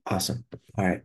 Awesome. All right.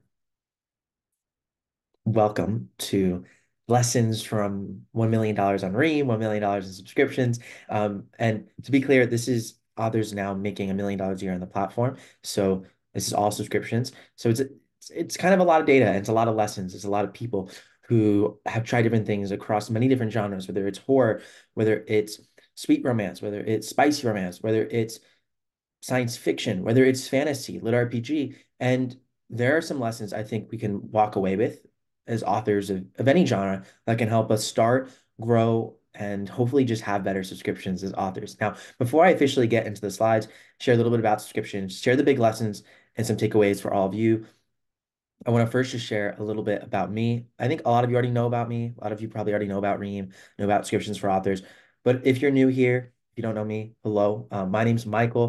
Welcome to lessons from $1 million on Ream, $1 million in subscriptions. And to be clear, this is authors now making $1 million a year on the platform. So this is all subscriptions. So it's kind of a lot of data and it's a lot of lessons. It's a lot of people who have tried different things across many different genres, whether it's horror, whether it's sweet romance, whether it's spicy romance, whether it's science fiction, whether it's fantasy, lit RPG. And there are some lessons I think we can walk away with as authors of any genre that can help us start, grow, and hopefully just have better subscriptions as authors. Now, before I officially get into the slides, share a little bit about subscriptions, share the big lessons and some takeaways for all of you. I want to first just share a little bit about me. I think a lot of you already know about me. A lot of you probably already know about Ream, know about subscriptions for authors. But if you're new here, if you don't know me, hello. My name's Michael.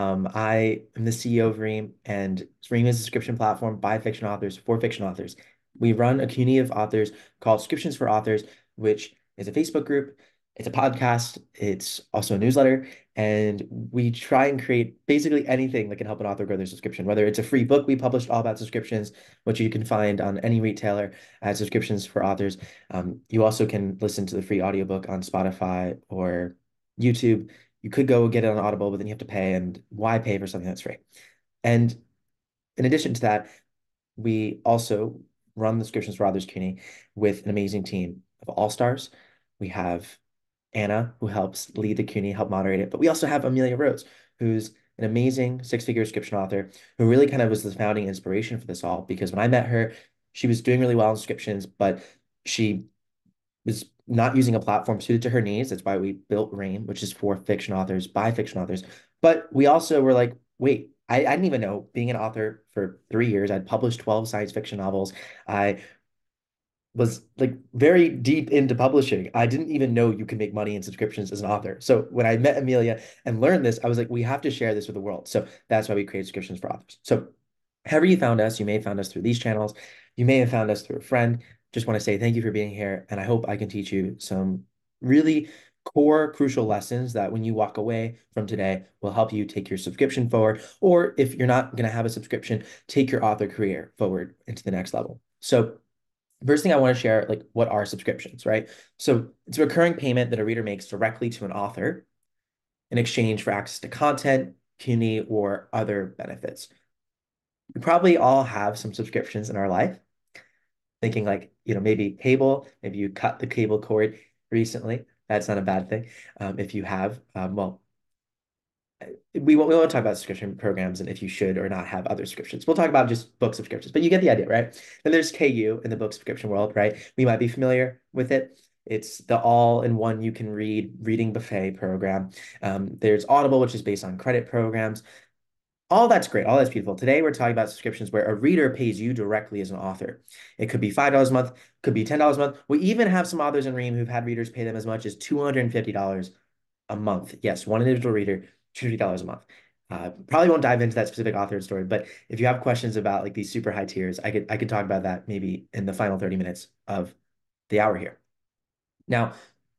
I am the CEO of Ream, and Ream is a subscription platform by fiction authors for fiction authors. We run a community of authors called Subscriptions for Authors, which is a Facebook group. It's a podcast. It's also a newsletter. And we try and create basically anything that can help an author grow their subscription, whether it's a free book we published all about subscriptions, which you can find on any retailer as subscriptions for authors. You also can listen to the free audiobook on Spotify or YouTube. You could go get it on Audible, but then you have to pay. And why pay for something that's free? And in addition to that, we also run the Subscriptions for Authors community with an amazing team of all-stars. We have Anna, who helps lead the community, help moderate it. But we also have Amelia Rose, who's an amazing six-figure subscription author who really kind of was the founding inspiration for this all. Because when I met her, she was doing really well in subscriptions, but she was not using a platform suited to her needs. That's why we built Ream, which is for fiction authors by fiction authors. But we also were like, wait, I didn't even know being an author for 3 years. I'd published 12 science fiction novels. I was like very deep into publishing. I didn't even know you can make money in subscriptions as an author. So when I met Amelia and learned this, I was like, we have to share this with the world. So that's why we create subscriptions for authors. So however you found us, you may have found us through these channels. You may have found us through a friend. Just want to say thank you for being here. And I hope I can teach you some really core, crucial lessons that when you walk away from today will help you take your subscription forward. Or if you're not going to have a subscription, take your author career forward into the next level. So first thing I want to share, like what are subscriptions, right? So it's a recurring payment that a reader makes directly to an author in exchange for access to content, community, or other benefits. We probably all have some subscriptions in our life, thinking like, maybe cable, maybe you cut the cable cord recently. That's not a bad thing. If you have, well, we won't talk about subscription programs and if you should or not have other subscriptions. We'll talk about just book subscriptions, but you get the idea, right? Then there's KU in the book subscription world, right? We might be familiar with it. It's the all-in-one you can read reading buffet program. There's Audible, which is based on credit programs. All that's great. All that's beautiful. Today, we're talking about subscriptions where a reader pays you directly as an author. It could be $5 a month, could be $10 a month. We even have some authors in Ream who've had readers pay them as much as $250 a month. Yes, one individual reader, $250 a month. Probably won't dive into that specific author story, but if you have questions about like these super high tiers, I could talk about that maybe in the final 30 minutes of the hour here. Now,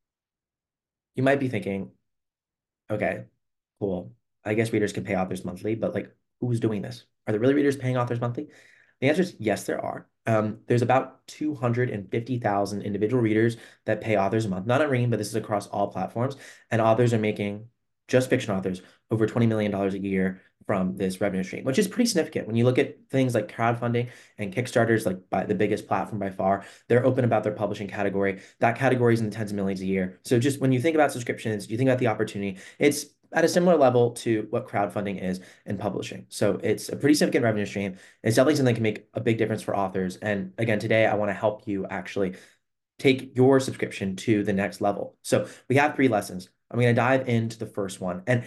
you might be thinking, okay, cool. I guess readers can pay authors monthly, but like who's doing this? Are there really readers paying authors monthly? The answer is yes, there are. There's about 250,000 individual readers that pay authors a month, not on Ream, but this is across all platforms. And authors are making, just fiction authors, over $20 million a year from this revenue stream, which is pretty significant. When you look at things like crowdfunding and Kickstarters, like by the biggest platform by far, they're open about their publishing category. That category is in the tens of millions a year. So just when you think about subscriptions, you think about the opportunity, it's at a similar level to what crowdfunding is in publishing. So it's a pretty significant revenue stream. It's definitely something that can make a big difference for authors. And again, today I want to help you actually take your subscription to the next level. So we have 3 lessons. I'm going to dive into the first one. And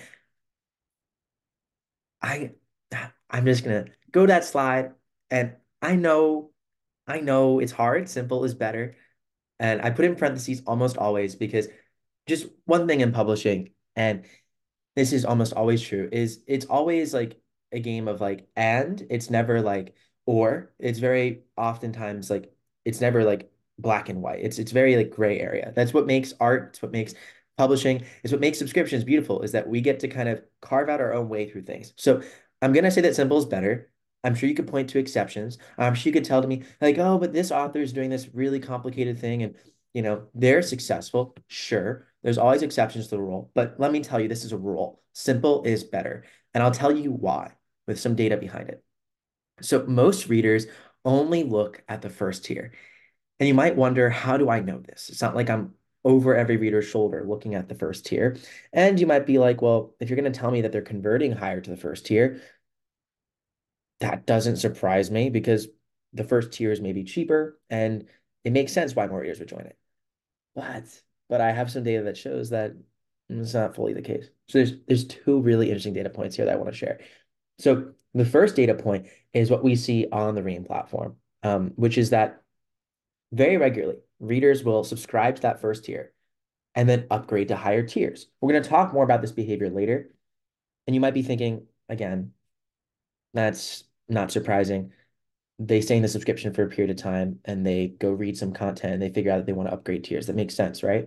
I I'm just going to go to that slide. And I know it's hard. Simple is better. And I put in parentheses almost always because just one thing in publishing, and this is almost always true, is it's always like a game of like, and it's never like, or it's very oftentimes like, it's never like black and white. It's very like gray area. That's what makes art. It's what makes publishing. It's what makes subscriptions beautiful is that we get to kind of carve out our own way through things. So I'm going to say that simple is better. I'm sure you could point to exceptions. I'm sure you could tell to me like, oh, but this author is doing this really complicated thing and they're successful. Sure, there's always exceptions to the rule, but let me tell you, this is a rule. Simple is better. And I'll tell you why with some data behind it. So most readers only look at the first tier. And you might wonder, how do I know this? It's not like I'm over every reader's shoulder looking at the first tier. And you might be like, well, if you're going to tell me that they're converting higher to the first tier, that doesn't surprise me because the first tiers may be cheaper and it makes sense why more readers would join it. But but I have some data that shows that it's not fully the case. So there's two really interesting data points here that I want to share. So the first data point is what we see on the Ream platform, which is that very regularly readers will subscribe to that first tier and then upgrade to higher tiers. We're going to talk more about this behavior later. And you might be thinking, again, that's not surprising. They stay in the subscription for a period of time and they go read some content and they figure out that they want to upgrade tiers. That makes sense, right?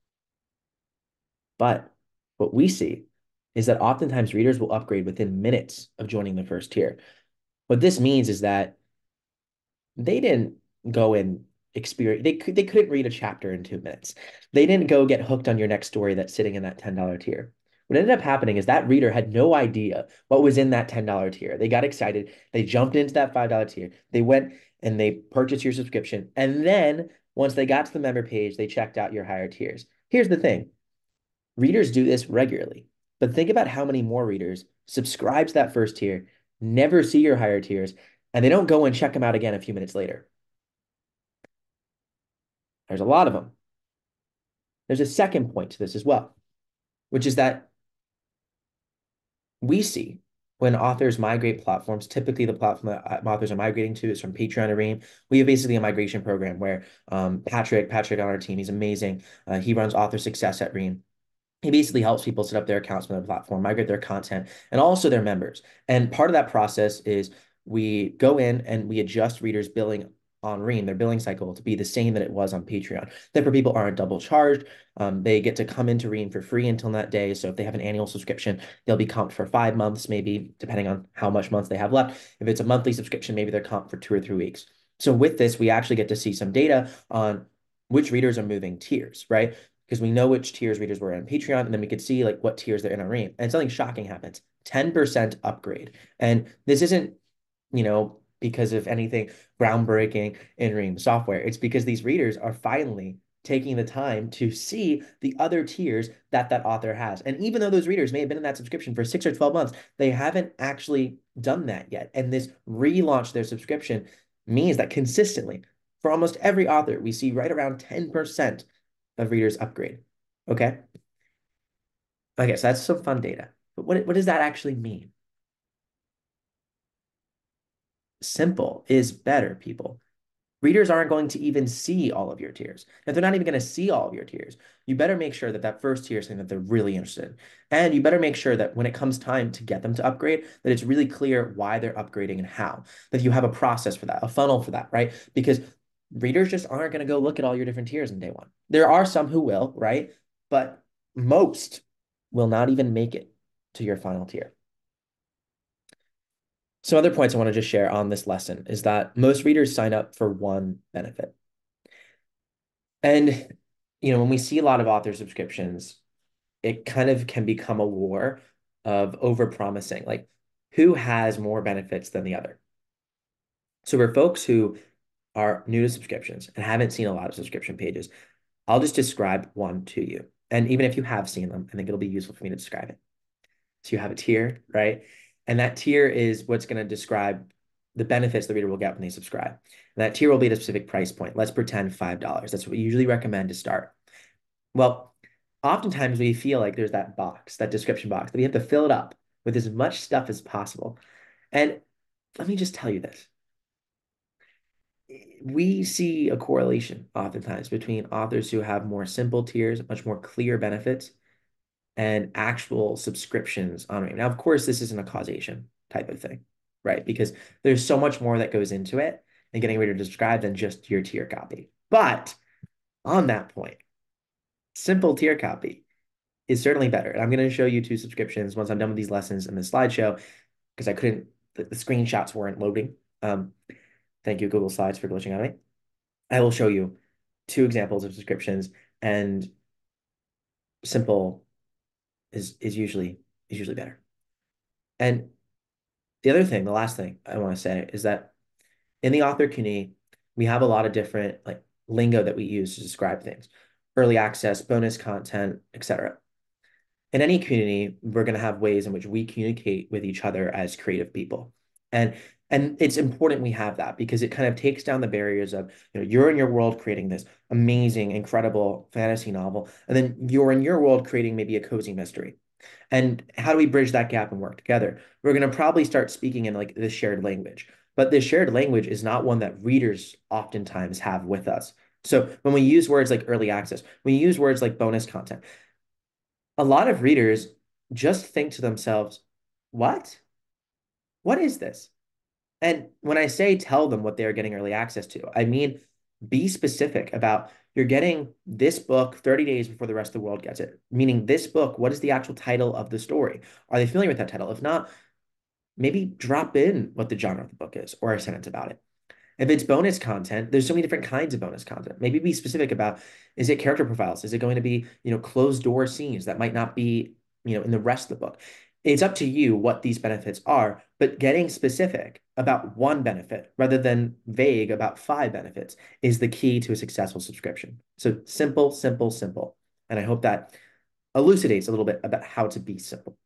But what we see is that oftentimes readers will upgrade within minutes of joining the first tier. What this means is that they didn't go and experience, they couldn't read a chapter in 2 minutes. They didn't go get hooked on your next story that's sitting in that $10 tier. What ended up happening is that reader had no idea what was in that $10 tier. They got excited. They jumped into that $5 tier. They went and they purchased your subscription. And then once they got to the member page, they checked out your higher tiers. Here's the thing. Readers do this regularly, but think about how many more readers subscribe to that first tier, never see your higher tiers, and they don't go and check them out again a few minutes later. There's a lot of them. There's a second point to this as well, which is that we see when authors migrate platforms, typically the platform that authors are migrating to is from Patreon to Ream. We have basically a migration program where Patrick on our team, he's amazing. He runs author success at Ream. He basically helps people set up their accounts on the platform, migrate their content, and also their members. And part of that process is we go in and we adjust readers' billing on Ream, their billing cycle, to be the same that it was on Patreon. Therefore, people aren't double charged. They get to come into Ream for free until that day. So if they have an annual subscription, they'll be comped for 5 months, maybe, depending on how much months they have left. If it's a monthly subscription, maybe they're comped for 2 or 3 weeks. So with this, we actually get to see some data on which readers are moving tiers, right? Because we know which tiers readers were in Patreon, and then we could see like what tiers they're in on Ream. And something shocking happens. 10% upgrade. And this isn't, because of anything groundbreaking in Ream software. It's because these readers are finally taking the time to see the other tiers that that author has. And even though those readers may have been in that subscription for 6 or 12 months, they haven't actually done that yet. And this relaunch their subscription means that consistently, for almost every author, we see right around 10% of readers upgrade. Okay. Okay, so that's some fun data. But what does that actually mean? Simple is better, people. Readers aren't going to even see all of your tiers. If they're not even going to see all of your tiers, you better make sure that that first tier is something that they're really interested in. And you better make sure that when it comes time to get them to upgrade, that it's really clear why they're upgrading and how, that you have a process for that, a funnel for that, right? Because readers just aren't going to go look at all your different tiers in day one. There are some who will, right? But most will not even make it to your final tier. Some other points I want to just share on this lesson is that most readers sign up for one benefit. And, when we see a lot of author subscriptions, it kind of can become a war of overpromising, like who has more benefits than the other. So for folks who are new to subscriptions and haven't seen a lot of subscription pages, I'll just describe one to you. And even if you have seen them, I think it'll be useful for me to describe it. So you have a tier, right? And that tier is what's going to describe the benefits the reader will get when they subscribe. And that tier will be at a specific price point. Let's pretend $5. That's what we usually recommend to start. Well, oftentimes we feel like there's that box, that description box, that we have to fill it up with as much stuff as possible. And let me just tell you this. We see a correlation oftentimes between authors who have more simple tiers, much more clear benefits, and actual subscriptions on Ream. Now, of course, this isn't a causation type of thing, right? Because there's so much more that goes into it and getting ready to describe than just your tier copy. But on that point, simple tier copy is certainly better. And I'm going to show you two subscriptions once I'm done with these lessons in the slideshow because I couldn't the screenshots weren't loading. Thank you, Google Slides, for glitching on me. I will show you two examples of subscriptions, and simple is usually better. And the other thing, the last thing I want to say is that in the author community, we have a lot of different like lingo that we use to describe things, early access, bonus content, etc. In any community, we're going to have ways in which we communicate with each other as creative people. And it's important we have that because it kind of takes down the barriers of, you're in your world creating this amazing, incredible fantasy novel, and then you're in your world creating maybe a cozy mystery. And how do we bridge that gap and work together? We're going to probably start speaking in like this shared language. But this shared language is not one that readers oftentimes have with us. So when we use words like early access, we use words like bonus content, a lot of readers just think to themselves, what? What is this? And when I say tell them what they are getting early access to, I mean be specific about you're getting this book 30 days before the rest of the world gets it. Meaning this book, what is the actual title of the story? Are they familiar with that title? If not, maybe drop in what the genre of the book is or a sentence about it. If it's bonus content, there's so many different kinds of bonus content. Maybe be specific about, is it character profiles? Is it going to be, closed door scenes that might not be, in the rest of the book? It's up to you what these benefits are, but getting specific about one benefit rather than vague about five benefits is the key to a successful subscription. So simple, simple, simple. And I hope that elucidates a little bit about how to be simple.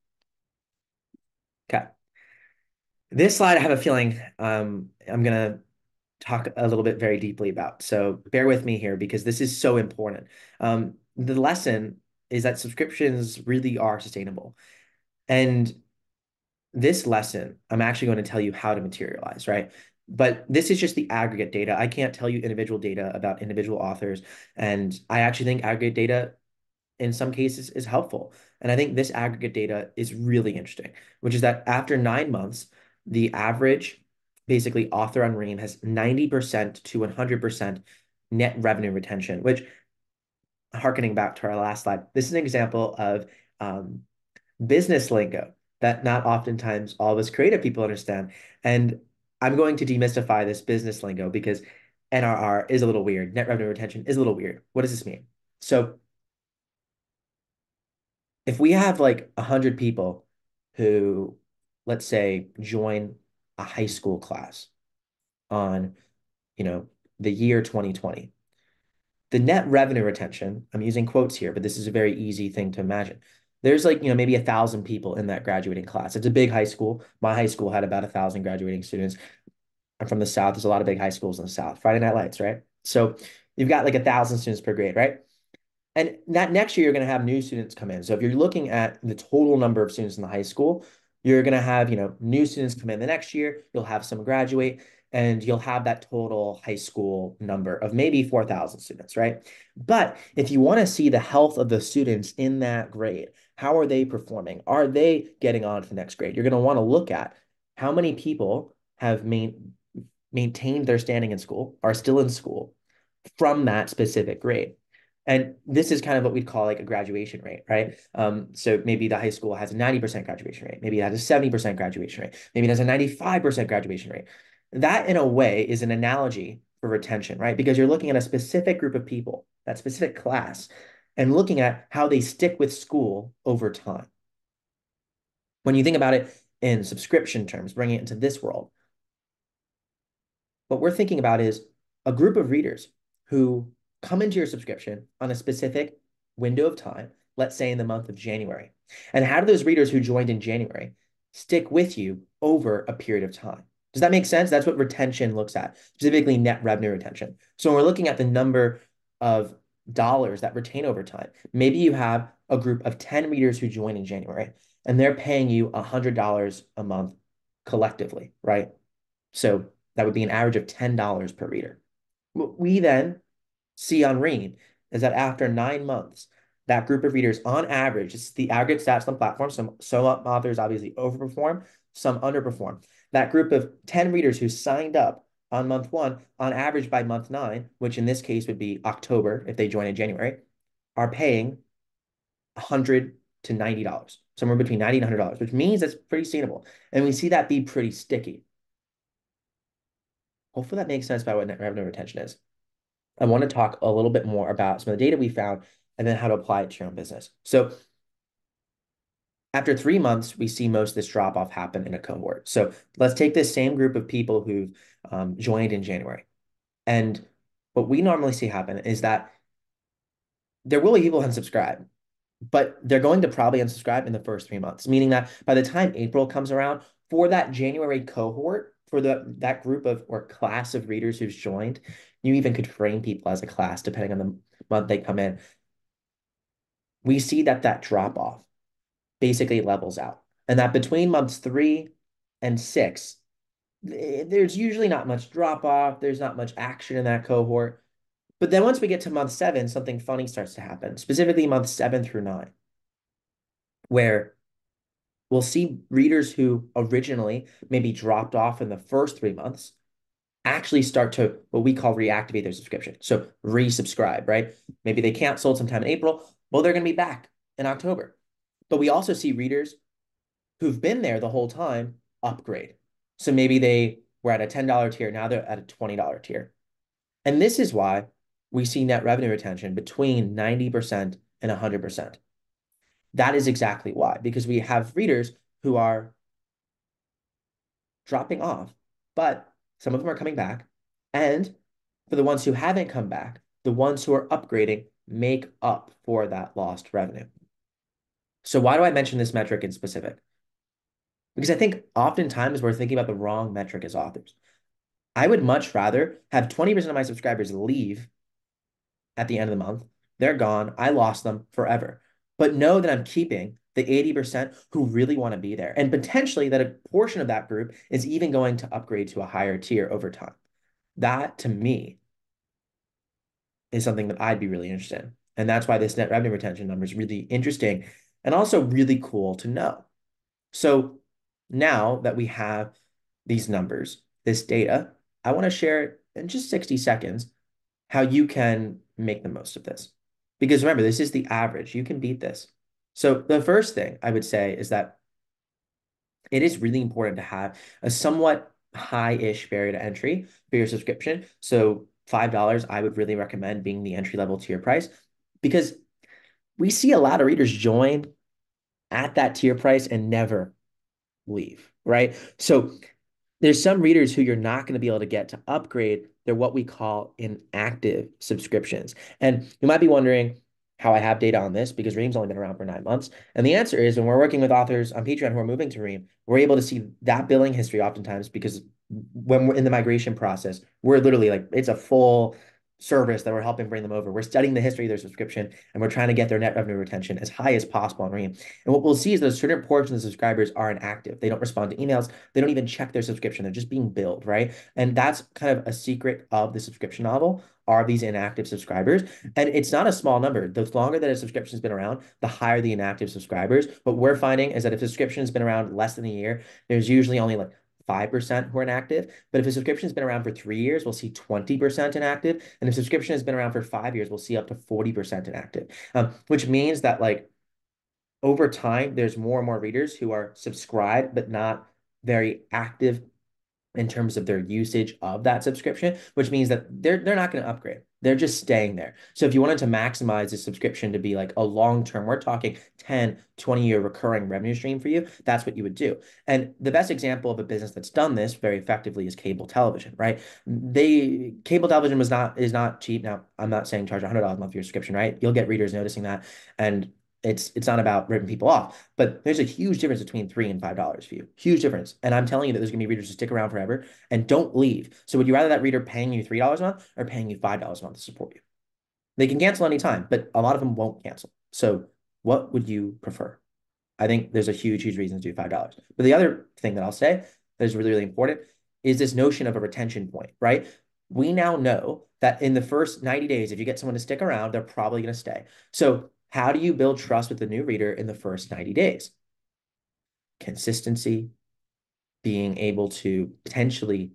Okay. This slide, I have a feeling I'm gonna talk a little bit very deeply about. So bear with me here because this is so important. The lesson is that subscriptions really are sustainable. And this lesson, I'm actually going to tell you how to materialize, right? But this is just the aggregate data. I can't tell you individual data about individual authors. And I actually think aggregate data in some cases is helpful. And I think this aggregate data is really interesting, which is that after 9 months, the average basically author on Ream has 90% to 100% net revenue retention, which, harkening back to our last slide, this is an example of um, business lingo that not oftentimes all of us creative people understand. And I'm going to demystify this business lingo because NRR is a little weird. Net revenue retention is a little weird. What does this mean? So if we have like 100 people who, let's say, join a high school class on, you know, the year 2020, the net revenue retention, I'm using quotes here, but this is a very easy thing to imagine. There's like, maybe 1,000 people in that graduating class. It's a big high school. My high school had about 1,000 graduating students. I'm from the South. There's a lot of big high schools in the South. Friday Night Lights, right? So you've got like 1,000 students per grade, right? And that next year, you're going to have new students come in. So if you're looking at the total number of students in the high school, you're going to have, new students come in the next year. You'll have some graduate, and you'll have that total high school number of maybe 4,000 students, right? But if you want to see the health of the students in that grade, how are they performing? Are they getting on to the next grade? You're going to want to look at how many people have maintained their standing in school, are still in school from that specific grade. And this is kind of what we'd call like a graduation rate, right? So maybe the high school has a 90% graduation rate. Maybe it has a 70% graduation rate. Maybe it has a 95% graduation rate. That, in a way, is an analogy for retention, right? Because you're looking at a specific group of people, that specific class, and looking at how they stick with school over time. When you think about it in subscription terms, bringing it into this world, what we're thinking about is a group of readers who come into your subscription on a specific window of time, let's say in the month of January. And how do those readers who joined in January stick with you over a period of time? Does that make sense? That's what retention looks at, specifically net revenue retention. So when we're looking at the number of dollars that retain over time, maybe you have a group of 10 readers who join in January and they're paying you $100 a month collectively, right? So that would be an average of $10 per reader. What we then see on Ream is that after 9 months, that group of readers, on average, it's the aggregate stats on the platform. Some authors obviously overperform, some underperform. That group of 10 readers who signed up on month one, on average by month nine, which in this case would be October if they join in January, are paying $100 to $90, somewhere between 90 and $100, which means that's pretty sustainable. And we see that be pretty sticky. Hopefully that makes sense about what net revenue retention is. I want to talk a little bit more about some of the data we found and then how to apply it to your own business. So after 3 months, we see most of this drop off happen in a cohort. So let's take this same group of people who've joined in January. And what we normally see happen is that there will be people unsubscribe, but they're going to probably unsubscribe in the first 3 months, meaning that by the time April comes around, for that January cohort, for that group of or class of readers who's joined, you even could frame people as a class depending on the month they come in. We see that drop off basically levels out, and that between months 3 and 6, there's usually not much drop off. There's not much action in that cohort. But then once we get to month 7, something funny starts to happen, specifically months 7 through 9, where we'll see readers who originally maybe dropped off in the first 3 months actually start to what we call reactivate their subscription. So resubscribe, right? Maybe they canceled sometime in April. Well, they're going to be back in October. But we also see readers who've been there the whole time upgrade. So maybe they were at a $10 tier. Now they're at a $20 tier. And this is why we see net revenue retention between 90% and 100%. That is exactly why, because we have readers who are dropping off, but some of them are coming back. And for the ones who haven't come back, the ones who are upgrading make up for that lost revenue. So why do I mention this metric in specific? Because I think oftentimes we're thinking about the wrong metric as authors. I would much rather have 20% of my subscribers leave at the end of the month. They're gone. I lost them forever. But know that I'm keeping the 80% who really want to be there. And potentially that a portion of that group is even going to upgrade to a higher tier over time. That to me is something that I'd be really interested in. And that's why this net revenue retention number is really interesting and also really cool to know. So now that we have these numbers, this data, I want to share it in just 60 seconds how you can make the most of this. Because remember, this is the average. You can beat this. So the first thing I would say is that it is really important to have a somewhat high-ish barrier to entry for your subscription. So $5, I would really recommend being the entry-level tier price because we see a lot of readers join at that tier price and never leave, right? So there's some readers who you're not going to be able to get to upgrade. They're what we call inactive subscriptions. And you might be wondering how I have data on this because Ream's only been around for 9 months. And the answer is when we're working with authors on Patreon who are moving to Ream, we're able to see that billing history oftentimes because when we're in the migration process, we're literally like, it's a full service that we're helping bring them over. We're studying the history of their subscription and we're trying to get their net revenue retention as high as possible on Ream. And what we'll see is that a certain portion of the subscribers are inactive. They don't respond to emails. They don't even check their subscription. They're just being billed, right? And that's kind of a secret of the subscription novel are these inactive subscribers. And it's not a small number. The longer that a subscription has been around, the higher the inactive subscribers. What we're finding is that if a subscription has been around less than a year, there's usually only like 5% who are inactive. But if a subscription has been around for 3 years, we'll see 20% inactive. And if subscription has been around for 5 years, we'll see up to 40% inactive, which means that like over time, there's more and more readers who are subscribed, but not very active in terms of their usage of that subscription, which means that they're not going to upgrade. They're just staying there. So if you wanted to maximize the subscription to be like a long-term, we're talking 10, 20-year recurring revenue stream for you, that's what you would do. And the best example of a business that's done this very effectively is cable television, right? Cable television is not cheap. Now, I'm not saying charge $100 a month for your subscription, right? You'll get readers noticing that. And it's not about ripping people off, but there's a huge difference between $3 and $5 for you. Huge difference. And I'm telling you that there's gonna be readers who stick around forever and don't leave. So would you rather that reader paying you $3 a month or paying you $5 a month to support you? They can cancel anytime, but a lot of them won't cancel. So what would you prefer? I think there's a huge, huge reason to do $5. But the other thing that I'll say that is really, really important is this notion of a retention point, right? We now know that in the first 90 days, if you get someone to stick around, they're probably going to stay. So how do you build trust with the new reader in the first 90 days? Consistency, being able to potentially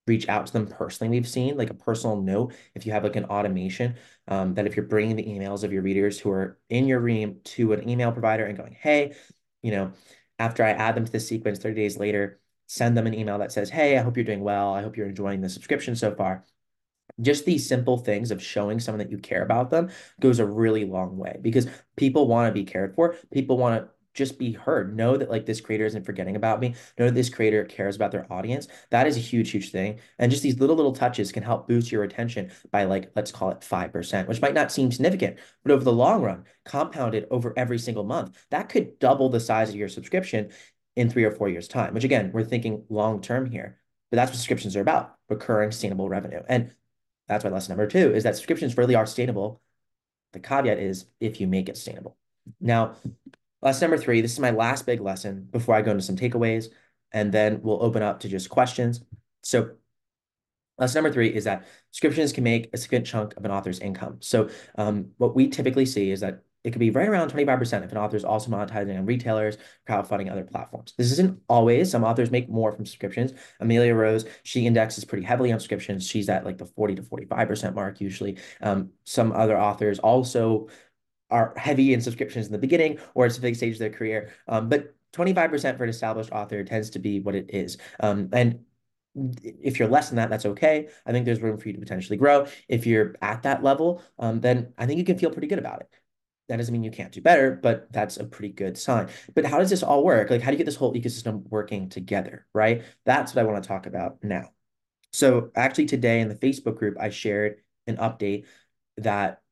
reach out to them personally. We've seen like a personal note, if you have like an automation, that if you're bringing the emails of your readers who are in your Ream to an email provider and going, hey, you know, after I add them to the sequence 30 days later, send them an email that says, hey, I hope you're doing well. I hope you're enjoying the subscription so far. Just these simple things of showing someone that you care about them goes a really long way, because people want to be cared for. People want to just be heard. Know that like this creator isn't forgetting about me. Know that this creator cares about their audience. That is a huge, huge thing. And just these little touches can help boost your retention by like, let's call it 5%, which might not seem significant, but over the long run, compounded over every single month, that could double the size of your subscription in 3 or 4 years' time, which again, we're thinking long term here. But that's what subscriptions are about, recurring sustainable revenue. And that's why lesson number two is that subscriptions really are sustainable. The caveat is if you make it sustainable. Now, lesson number three, this is my last big lesson before I go into some takeaways, and then we'll open up to just questions. So lesson number three is that subscriptions can make a significant chunk of an author's income. So what we typically see is that it could be right around 25% if an author is also monetizing on retailers, crowdfunding, other platforms. This isn't always. Some authors make more from subscriptions. Amelia Rose, she indexes pretty heavily on subscriptions. She's at like the 40 to 45% mark usually. Some other authors also are heavy in subscriptions in the beginning or it's a big stage of their career. But 25% for an established author tends to be what it is. And if you're less than that, that's okay. I think there's room for you to potentially grow. If you're at that level, then I think you can feel pretty good about it. That doesn't mean you can't do better, but that's a pretty good sign. But how does this all work? Like, how do you get this whole ecosystem working together, right? That's what I want to talk about now. So actually today in the Facebook group, I shared an update that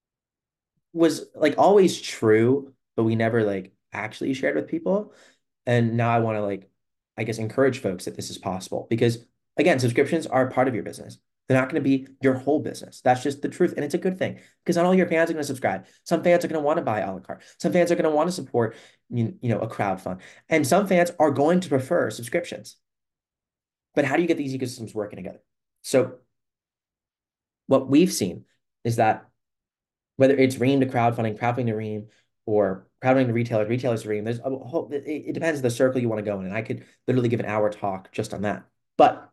was like always true, but we never like actually shared with people. And now I want to like, I guess, encourage folks that this is possible because again, subscriptions are part of your business. They're not going to be your whole business. That's just the truth. And it's a good thing because not all your fans are going to subscribe. Some fans are going to want to buy a la carte. Some fans are going to want to support, a crowd fund. And some fans are going to prefer subscriptions. But how do you get these ecosystems working together? So what we've seen is that whether it's Ream to crowdfunding, crowdfunding to Ream, or crowdfunding to retailers, retailers to Ream, there's a whole, it depends on the circle you want to go in. And I could literally give an hour talk just on that. But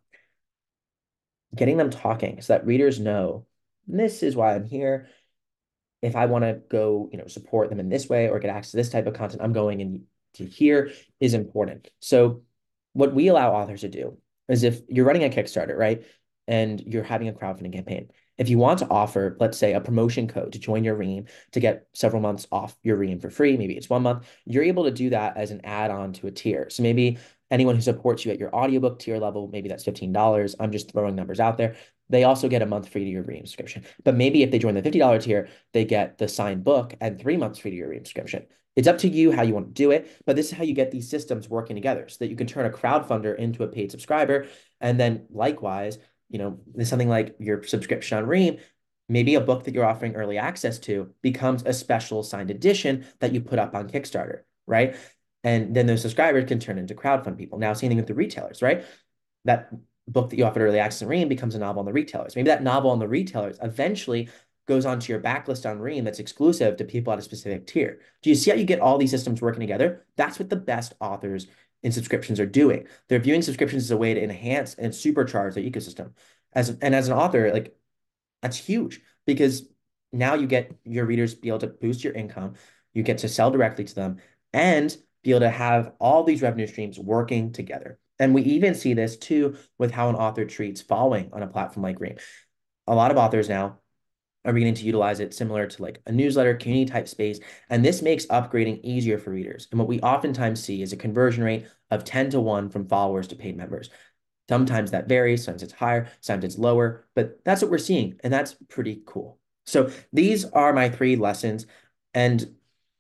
getting them talking so that readers know this is why I'm here. If I want to go, support them in this way or get access to this type of content, I'm going in to here is important. So what we allow authors to do is if you're running a Kickstarter, right, and you're having a crowdfunding campaign, if you want to offer, let's say, a promotion code to join your Ream to get several months off your Ream for free, maybe it's 1 month, you're able to do that as an add-on to a tier. So maybe anyone who supports you at your audiobook tier level, maybe that's $15. I'm just throwing numbers out there. They also get a month free to your Ream subscription. But maybe if they join the $50 tier, they get the signed book and 3 months free to your Ream subscription. It's up to you how you want to do it, but this is how you get these systems working together so that you can turn a crowdfunder into a paid subscriber. And then likewise, there's something like your subscription on Ream, maybe a book that you're offering early access to becomes a special signed edition that you put up on Kickstarter, right? And then those subscribers can turn into crowdfund people. Now, same thing with the retailers, right? That book that you offered early access on Ream becomes a novel on the retailers. Maybe that novel on the retailers eventually goes onto your backlist on Ream that's exclusive to people at a specific tier. Do you see how you get all these systems working together? That's what the best authors in subscriptions are doing. They're viewing subscriptions as a way to enhance and supercharge their ecosystem. As an author, like that's huge because now you get your readers be able to boost your income, you get to sell directly to them, and be able to have all these revenue streams working together. And we even see this too with how an author treats following on a platform like Ream. A lot of authors now are beginning to utilize it similar to like a newsletter, community type space. And this makes upgrading easier for readers. And what we oftentimes see is a conversion rate of 10 to 1 from followers to paid members. Sometimes that varies, sometimes it's higher, sometimes it's lower, but that's what we're seeing. And that's pretty cool. So these are my 3 lessons. And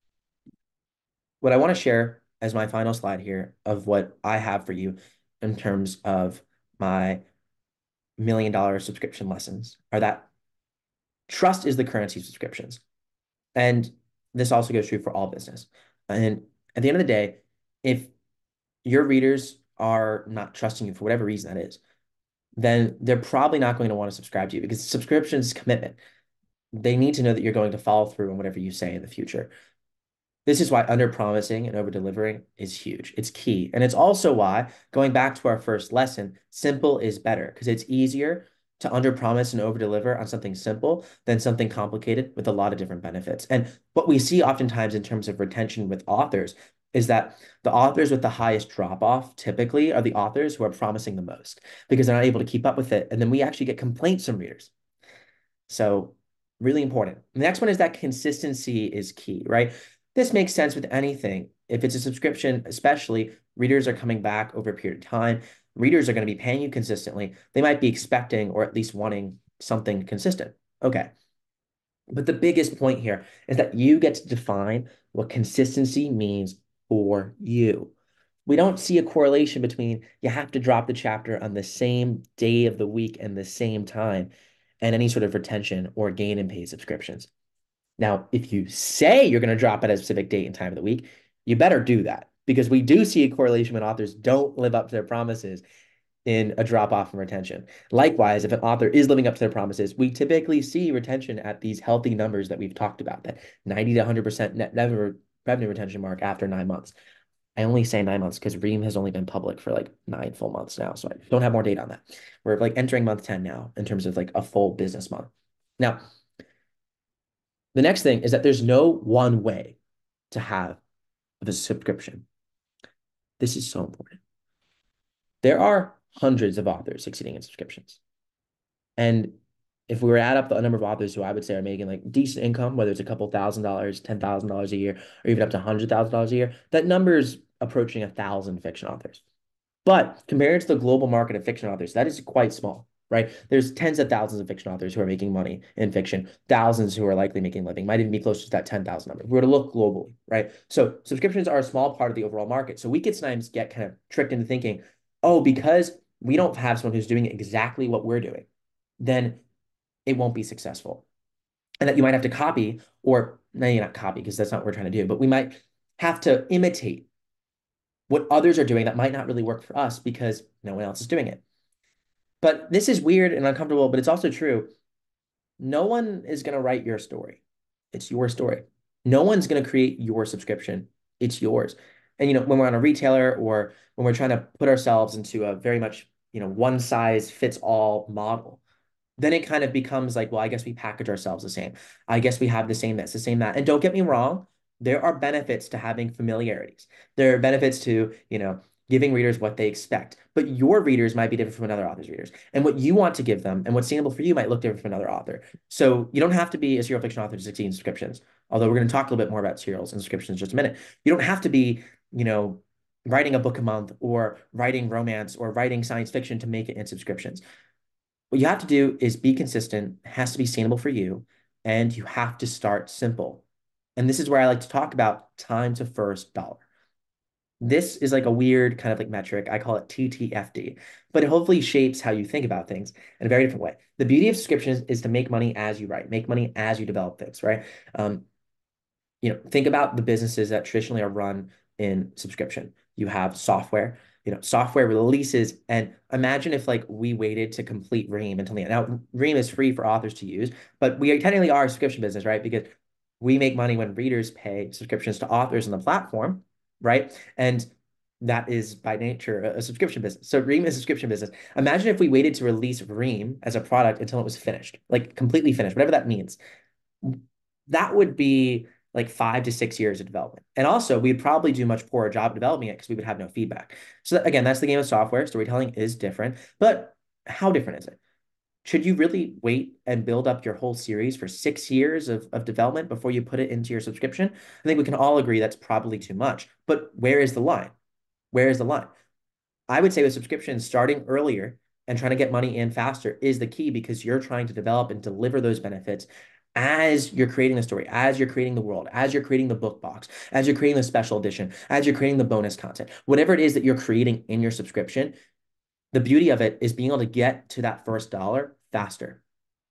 what I want to share as my final slide here of what I have for you in terms of my $1 million subscription lessons are that trust is the currency of subscriptions. And this also goes true for all business. And at the end of the day, if your readers are not trusting you for whatever reason that is, then they're probably not going to want to subscribe to you because subscription is commitment. They need to know that you're going to follow through on whatever you say in the future. This is why under-promising and over-delivering is huge. It's key. And it's also why, going back to our first lesson, simple is better because it's easier to under-promise and over-deliver on something simple than something complicated with a lot of different benefits. And what we see oftentimes in terms of retention with authors is that the authors with the highest drop-off typically are the authors who are promising the most because they're not able to keep up with it. And then we actually get complaints from readers. So really important. The next one is that consistency is key, right? This makes sense with anything. If it's a subscription, especially, readers are coming back over a period of time. Readers are going to be paying you consistently. They might be expecting or at least wanting something consistent. Okay. But the biggest point here is that you get to define what consistency means for you. We don't see a correlation between you have to drop the chapter on the same day of the week and the same time and any sort of retention or gain in paid subscriptions. Now, if you say you're going to drop at a specific date and time of the week, you better do that because we do see a correlation when authors don't live up to their promises in a drop off in retention. Likewise, if an author is living up to their promises, we typically see retention at these healthy numbers that we've talked about, that 90 to 100% net revenue retention mark after 9 months. I only say 9 months because Ream has only been public for like 9 full months now. So I don't have more data on that. We're like entering month 10 now in terms of like a full business month. Now, the next thing is that there's no one way to have the subscription. This is so important. There are hundreds of authors succeeding in subscriptions. And if we were to add up the number of authors who I would say are making like decent income, whether it's a couple $1,000s, $10,000 a year, or even up to $100,000 a year, that number is approaching 1,000 fiction authors. But compared to the global market of fiction authors, that is quite small, right? There's tens of thousands of fiction authors who are making money in fiction, thousands who are likely making a living, might even be close to that 10,000 number. If we were to look globally, right? So subscriptions are a small part of the overall market. So we could sometimes get kind of tricked into thinking, oh, because we don't have someone who's doing exactly what we're doing, then it won't be successful. And that you might have to copy, or maybe not copy because that's not what we're trying to do, but we might have to imitate what others are doing that might not really work for us because no one else is doing it. But this is weird and uncomfortable, but it's also true. No one is going to write your story. It's your story. No one's going to create your subscription. It's yours. And, when we're on a retailer or when we're trying to put ourselves into a very much, one size fits all model, then it kind of becomes like, well, I guess we package ourselves the same. I guess we have the same this, the same that. And don't get me wrong, there are benefits to having familiarities. There are benefits to, giving readers what they expect. But your readers might be different from another author's readers. And what you want to give them and what's sustainable for you might look different from another author. So you don't have to be a serial fiction author to succeed in subscriptions. Although we're going to talk a little bit more about serials and subscriptions in just a minute. You don't have to be, writing a book a month or writing romance or writing science fiction to make it in subscriptions. What you have to do is be consistent, it has to be sustainable for you, and you have to start simple. And this is where I like to talk about time to first dollar. This is like a weird kind of like metric. I call it TTFD, but it hopefully shapes how you think about things in a very different way. The beauty of subscriptions is to make money as you write, make money as you develop things, right? Um, think about the businesses that traditionally are run in subscription. You have software, software releases, and imagine if like we waited to complete Ream until the end. Now, Ream is free for authors to use, but we technically are a subscription business, right? Because we make money when readers pay subscriptions to authors on the platform, right? And that is by nature a subscription business. So Ream is a subscription business. Imagine if we waited to release Ream as a product until it was finished, like completely finished, whatever that means. That would be like 5 to 6 years of development. And also, we'd probably do much poorer job developing it because we would have no feedback. So again, that's the game of software. Storytelling is different, but how different is it? Should you really wait and build up your whole series for 6 years of development before you put it into your subscription? I think we can all agree that's probably too much. But where is the line? Where is the line? I would say with subscriptions, starting earlier and trying to get money in faster is the key because you're trying to develop and deliver those benefits as you're creating the story, as you're creating the world, as you're creating the book box, as you're creating the special edition, as you're creating the bonus content, whatever it is that you're creating in your subscription, the beauty of it is being able to get to that first dollar faster.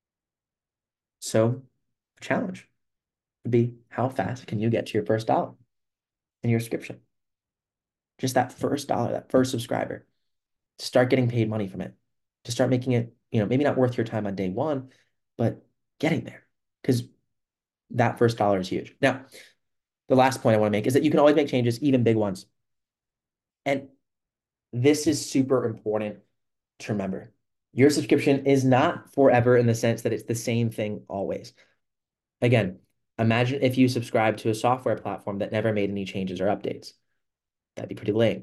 So the challenge would be how fast can you get to your first dollar in your subscription? Just that first dollar, that first subscriber, to start getting paid money from it, to start making it, maybe not worth your time on day one, but getting there because that first dollar is huge. Now, the last point I want to make is that you can always make changes, even big ones. And this is super important to remember. Your subscription is not forever in the sense that it's the same thing always. Again, imagine if you subscribe to a software platform that never made any changes or updates. That'd be pretty lame.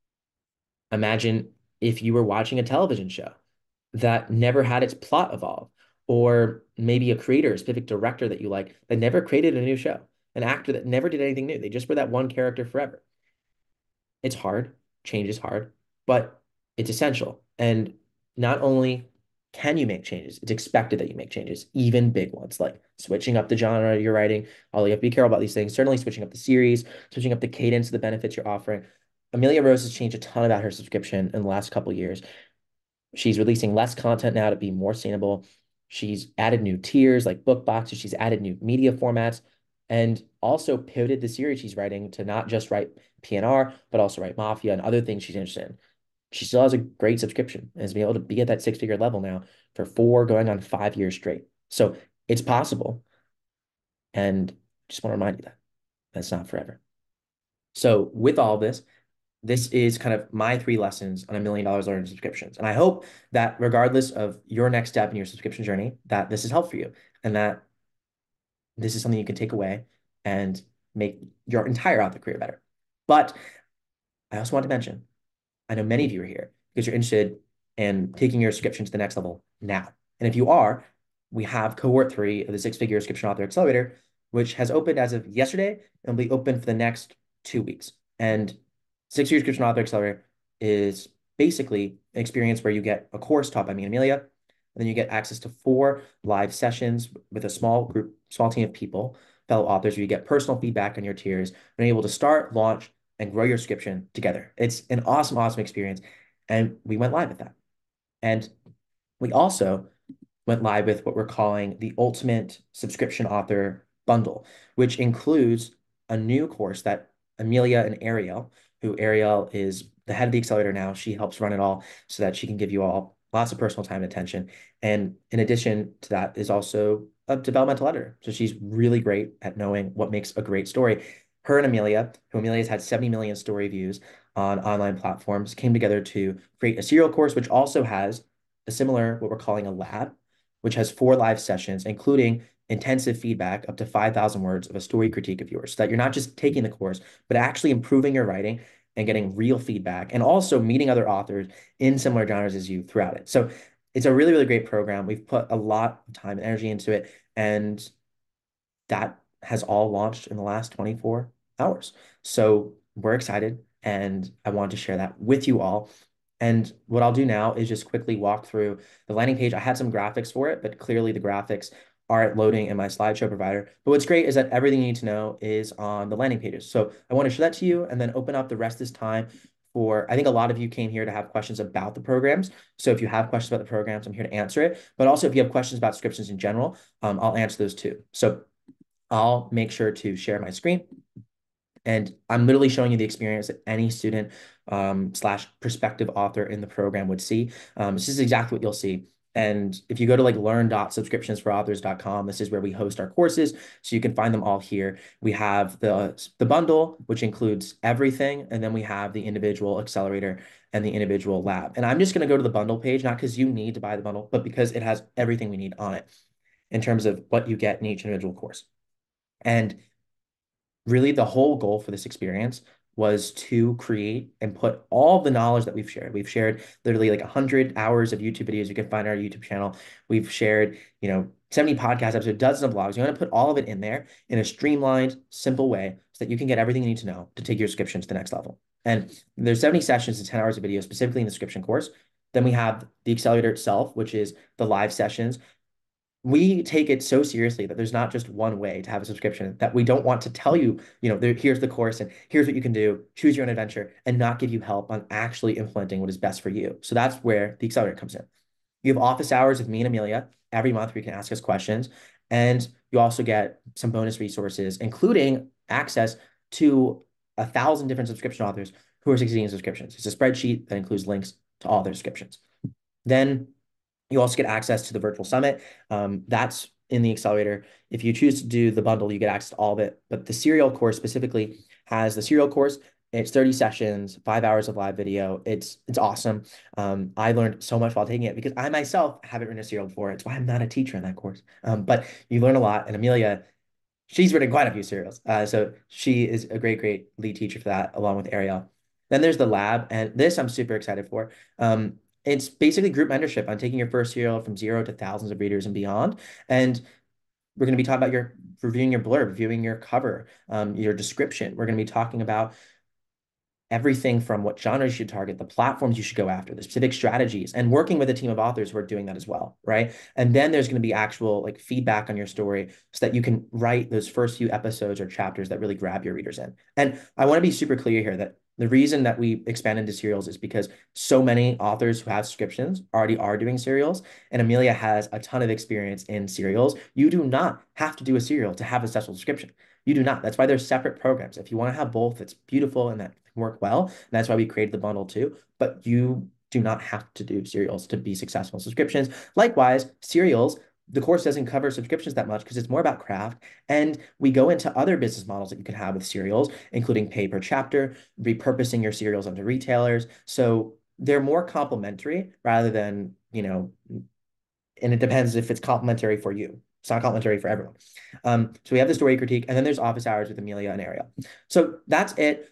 Imagine if you were watching a television show that never had its plot evolve, or maybe a creator, a specific director that you like that never created a new show, an actor that never did anything new. They just were that one character forever. It's hard, change is hard, but it's essential. And not only can you make changes, it's expected that you make changes, even big ones like switching up the genre you're writing. Although you have to be careful about these things, certainly switching up the series, switching up the cadence of the benefits you're offering. Amelia Rose has changed a ton about her subscription in the last couple of years. She's releasing less content now to be more sustainable. She's added new tiers like book boxes. She's added new media formats and also pivoted the series she's writing to not just write PNR, but also write Mafia and other things she's interested in. She still has a great subscription and has been able to be at that six-figure level now for 4 going on 5 years straight. So it's possible. And just want to remind you that that's not forever. So with all this, this is kind of my 3 lessons on $1 million learned subscriptions. And I hope that regardless of your next step in your subscription journey, that this has helped for you and that this is something you can take away and make your entire author career better. But I also want to mention, I know many of you are here because you're interested in taking your subscription to the next level now. And if you are, we have cohort 3 of the Six-Figure Subscription Author Accelerator, which has opened as of yesterday and will be open for the next 2 weeks. And Six-Figure Subscription Author Accelerator is basically an experience where you get a course taught by me and Amelia, and then you get access to 4 live sessions with a small team of people, fellow authors, where you get personal feedback on your tiers and are able to start, launch, and grow your subscription together. It's an awesome, awesome experience. And we went live with that. And we also went live with what we're calling the Ultimate Subscription Author Bundle, which includes a new course that Amelia and Ariel, who Ariel is the head of the accelerator now, she helps run it all so that she can give you all lots of personal time and attention. And in addition to that is also a developmental editor. So she's really great at knowing what makes a great story. Her and Amelia, who Amelia's had 70 million story views on online platforms, came together to create a serial course, which also has a similar, what we're calling a lab, which has 4 live sessions, including intensive feedback up to 5,000 words of a story critique of yours, so that you're not just taking the course, but actually improving your writing and getting real feedback and also meeting other authors in similar genres as you throughout it. So it's a really, really great program. We've put a lot of time and energy into it, and that has all launched in the last 24 hours. So we're excited, and I wanted to share that with you all. And what I'll do now is just quickly walk through the landing page. I had some graphics for it, but clearly the graphics aren't loading in my slideshow provider. But what's great is that everything you need to know is on the landing pages. So I want to show that to you and then open up the rest of this time for, I think a lot of you came here to have questions about the programs. So if you have questions about the programs, I'm here to answer it. But also if you have questions about subscriptions in general, I'll answer those too. So I'll make sure to share my screen. And I'm literally showing you the experience that any student slash prospective author in the program would see. This is exactly what you'll see. And if you go to like learn.subscriptionsforauthors.com, this is where we host our courses. So you can find them all here. We have the bundle, which includes everything. And then we have the individual accelerator and the individual lab. And I'm just going to go to the bundle page, not because you need to buy the bundle, but because it has everything we need on it in terms of what you get in each individual course. And really the whole goal for this experience was to create and put all the knowledge that we've shared. We've shared literally like 100 hours of YouTube videos you can find on our YouTube channel. We've shared, 70 podcast episodes, dozens of blogs. You want to put all of it in there in a streamlined, simple way so that you can get everything you need to know to take your subscription to the next level. And there's 70 sessions and 10 hours of video specifically in the subscription course. Then we have the accelerator itself, which is the live sessions. We take it so seriously that there's not just one way to have a subscription, that we don't want to tell you, here's the course and here's what you can do, choose your own adventure, and not give you help on actually implementing what is best for you. So that's where the accelerator comes in. You have office hours with me and Amelia every month where you can ask us questions. And you also get some bonus resources, including access to 1,000 different subscription authors who are succeeding in subscriptions. It's a spreadsheet that includes links to all their subscriptions. Then you also get access to the virtual summit. That's in the accelerator. If you choose to do the bundle, you get access to all of it. But the serial course specifically has the serial course. It's 30 sessions, 5 hours of live video. It's awesome. I learned so much while taking it because I myself haven't written a serial before. It's why I'm not a teacher in that course. But you learn a lot. And Amelia, she's written quite a few serials. So she is a great, great lead teacher for that, along with Ariel. Then there's the lab, and this I'm super excited for. It's basically group mentorship on taking your first serial from zero to thousands of readers and beyond. And we're going to be talking about your reviewing your blurb, reviewing your cover, your description. We're going to be talking about everything from what genres you should target, the platforms you should go after, the specific strategies, and working with a team of authors who are doing that as well, right? And then there's going to be actual like feedback on your story so that you can write those first few episodes or chapters that really grab your readers in. And I want to be super clear here that the reason that we expand into serials is because so many authors who have subscriptions already are doing serials, and Amelia has a ton of experience in serials. You do not have to do a serial to have a successful subscription. You do not. That's why there's separate programs. If you want to have both, it's beautiful and that can work well. And that's why we created the bundle too. But you do not have to do serials to be successful in subscriptions. Likewise, serials, the course doesn't cover subscriptions that much because it's more about craft. And we go into other business models that you can have with serials, including pay per chapter, repurposing your serials onto retailers. So they're more complementary rather than, and it depends if it's complementary for you. It's not complimentary for everyone. So we have the story critique, and then there's office hours with Amelia and Ariel. So that's it.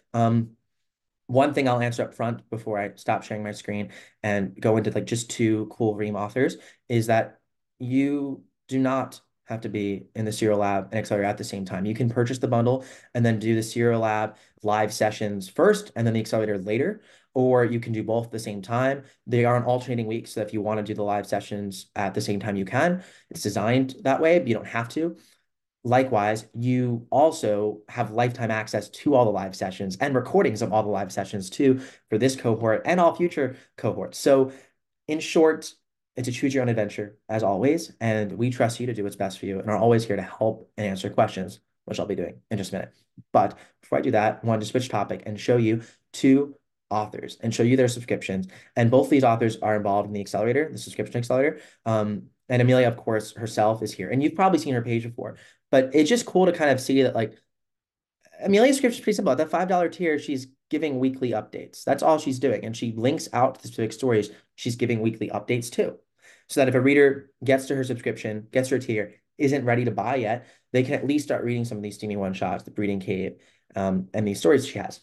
One thing I'll answer up front before I stop sharing my screen and go into like just two cool Ream authors is that you do not have to be in the Serial Lab and Accelerator at the same time. You can purchase the bundle and then do the Serial Lab live sessions first and then the Accelerator later, or you can do both at the same time. They are on alternating weeks, so if you want to do the live sessions at the same time, you can. It's designed that way, but you don't have to. Likewise, you also have lifetime access to all the live sessions and recordings of all the live sessions too for this cohort and all future cohorts. So in short, it's a choose your own adventure as always, and we trust you to do what's best for you and are always here to help and answer questions, which I'll be doing in just a minute. But before I do that, I wanted to switch topic and show you two authors and show you their subscriptions. And both these authors are involved in the accelerator, the subscription accelerator. And Amelia, of course, herself is here. And you've probably seen her page before, but it's just cool to kind of see that like Amelia's subscription is pretty simple. At that $5 tier, she's giving weekly updates. That's all she's doing. And she links out to the specific stories she's giving weekly updates too. So that if a reader gets to her subscription, gets her tier, isn't ready to buy yet, they can at least start reading some of these steamy one-shots, The Breeding Cave, and these stories she has.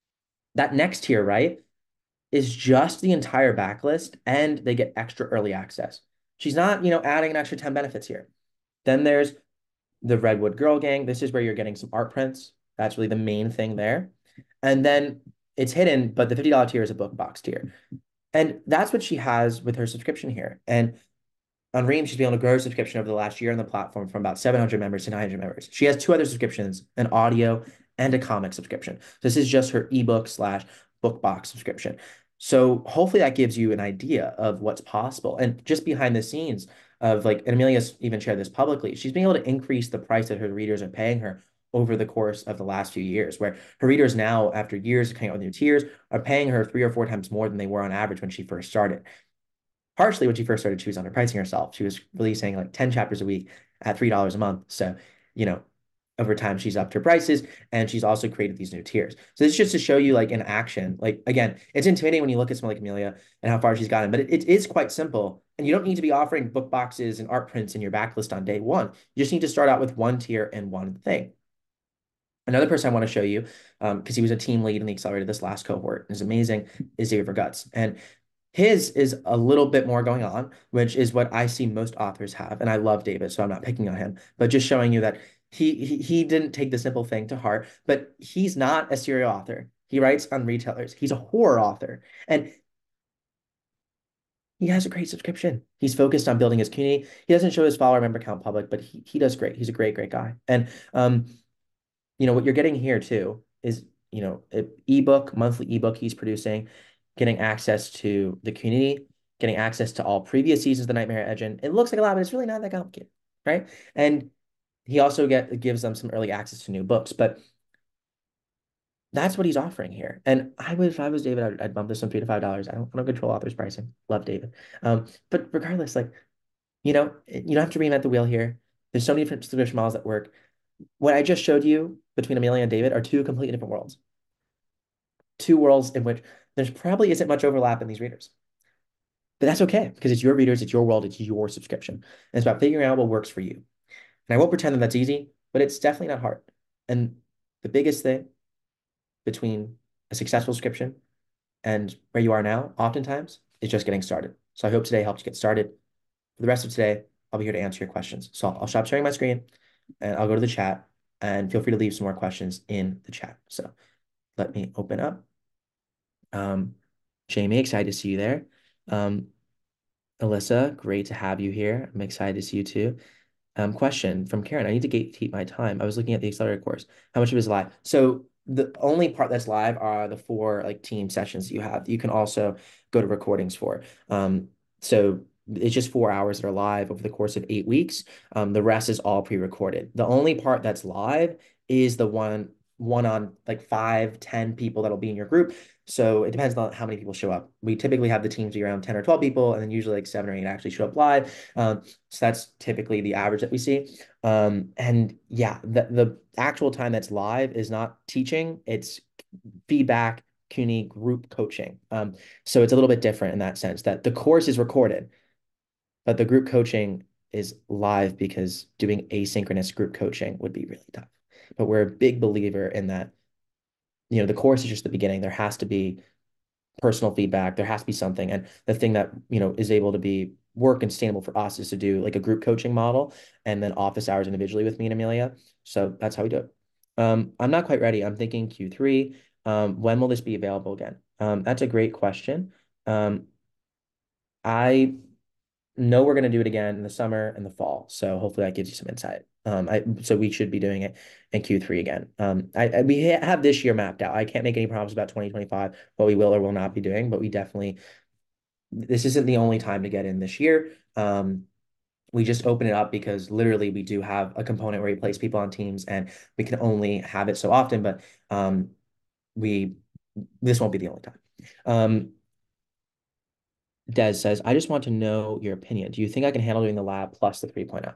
That next tier, right, is just the entire backlist, and they get extra early access. She's not, adding an extra 10 benefits here. Then there's the Redwood Girl Gang. This is where you're getting some art prints. That's really the main thing there. And then it's hidden, but the $50 tier is a book box tier. And that's what she has with her subscription here. And on Ream, she's been able to grow her subscription over the last year on the platform from about 700 members to 900 members. She has two other subscriptions, an audio and a comic subscription. So this is just her ebook slash book box subscription. So hopefully that gives you an idea of what's possible. And just behind the scenes of like, and Amelia's even shared this publicly, she's been able to increase the price that her readers are paying her over the course of the last few years, where her readers now, after years of coming out with new tiers, are paying her 3 or 4 times more than they were on average when she first started. Partially when she first started, she was underpricing herself. She was releasing like 10 chapters a week at $3 a month. So, over time she's upped her prices and she's also created these new tiers. So this is just to show you like in action, like again, it's intimidating when you look at someone like Amelia and how far she's gotten, but it is quite simple. And you don't need to be offering book boxes and art prints in your backlist on day one. You just need to start out with one tier and one thing. Another person I want to show you, because he was a team lead in the accelerator this last cohort, is amazing, is David Vergutz. And his is a little bit more going on, which is what I see most authors have. And I love David, so I'm not picking on him, but just showing you that he didn't take the simple thing to heart, but he's not a serial author. He writes on retailers. He's a horror author. And he has a great subscription. He's focused on building his community. He doesn't show his follower member count public, but he does great. He's a great, great guy. And what you're getting here too is, an ebook, monthly ebook he's producing, getting access to the community, getting access to all previous seasons of the Nightmare Engine. It looks like a lot, but it's really not that complicated, right? And he also gives them some early access to new books, but that's what he's offering here. And if I was David, I'd bump this from $3 to $5. I don't control authors' pricing. Love David. But regardless, like, you don't have to reinvent the wheel here. There's so many different subscription models that work. What I just showed you between Amelia and David are two completely different worlds. Two worlds in which there's probably isn't much overlap in these readers. But that's okay because it's your readers, it's your world, it's your subscription. And it's about figuring out what works for you. And I won't pretend that that's easy, but it's definitely not hard. And the biggest thing between a successful subscription and where you are now, oftentimes, is just getting started. So I hope today helped you get started. For the rest of today, I'll be here to answer your questions. So I'll stop sharing my screen and I'll go to the chat and feel free to leave some more questions in the chat. So let me open up. Jamie, excited to see you there. Alyssa, great to have you here. I'm excited to see you too. Question from Karen. I need to gatekeep my time. I was looking at the accelerator course. How much of it is live? So the only part that's live are the four like team sessions that you have. You can also go to recordings for. So it's just 4 hours that are live over the course of 8 weeks. The rest is all pre-recorded. The only part that's live is the one on like 5, 10 people that'll be in your group. So it depends on how many people show up. We typically have the teams be around 10 or 12 people, and then usually like 7 or 8 actually show up live. So that's typically the average that we see. And yeah, the actual time that's live is not teaching, it's feedback, CUNY group coaching. So it's a little bit different in that sense that the course is recorded, but the group coaching is live because doing asynchronous group coaching would be really tough. But we're a big believer in that, the course is just the beginning. There has to be personal feedback. There has to be something. And the thing that, is able to be work and sustainable for us is to do like a group coaching model and then office hours individually with me and Amelia. So that's how we do it. I'm not quite ready. I'm thinking Q3. When will this be available again? That's a great question. I know we're going to do it again in the summer and the fall. So hopefully that gives you some insight. So we should be doing it in Q3 again. We have this year mapped out. I can't make any promises about 2025, what we will or will not be doing, but we definitely, this isn't the only time to get in this year. We just open it up because literally we do have a component where we place people on teams and we can only have it so often, but we this won't be the only time. Des says, I just want to know your opinion. Do you think I can handle doing the lab plus the 3.0?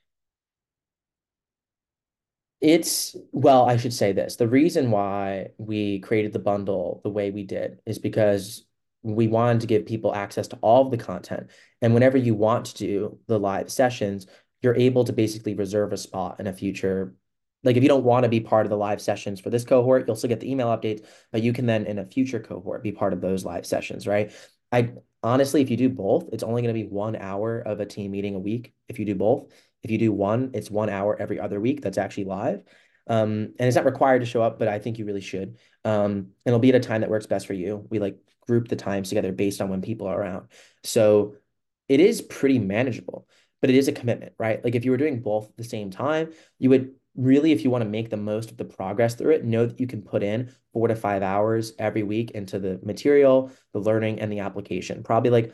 Well, I should say this. The reason why we created the bundle the way we did is because we wanted to give people access to all of the content. And whenever you want to do the live sessions, you're able to basically reserve a spot in a future. Like if you don't want to be part of the live sessions for this cohort, you'll still get the email updates, but you can then in a future cohort be part of those live sessions, right? I honestly, if you do both, it's only going to be 1 hour of a team meeting a week if you do both. If you do one, it's 1 hour every other week that's actually live. And it's not required to show up, but I think you really should. And it'll be at a time that works best for you. We like group the times together based on when people are around. So it is pretty manageable, but it is a commitment, right? Like if you were doing both at the same time, you would really, if you want to make the most of the progress through it, know that you can put in 4 to 5 hours every week into the material, the learning, and the application. Probably like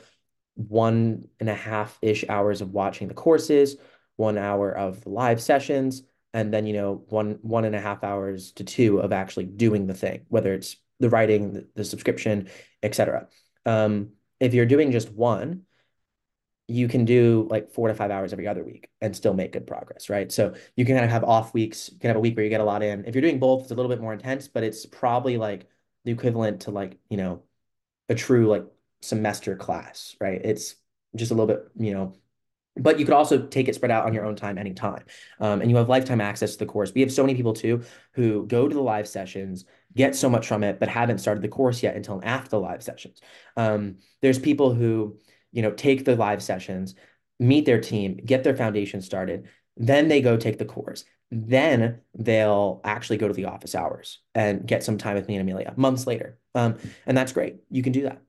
1.5-ish hours of watching the courses, 1 hour of the live sessions, and then, 1.5 hours to 2 of actually doing the thing, whether it's the writing, the subscription, etc. If you're doing just one, you can do like 4 to 5 hours every other week and still make good progress, right? So you can kind of have off weeks. You can have a week where you get a lot in. If you're doing both, it's a little bit more intense, but it's probably like the equivalent to like, a true like semester class, right? It's just a little bit, but you could also take it spread out on your own time anytime. And you have lifetime access to the course. We have so many people too who go to the live sessions, get so much from it, but haven't started the course yet until after the live sessions. There's people who, take the live sessions, meet their team, get their foundation started, then they go take the course. Then they'll actually go to the office hours and get some time with me and Amelia months later. And that's great. You can do that.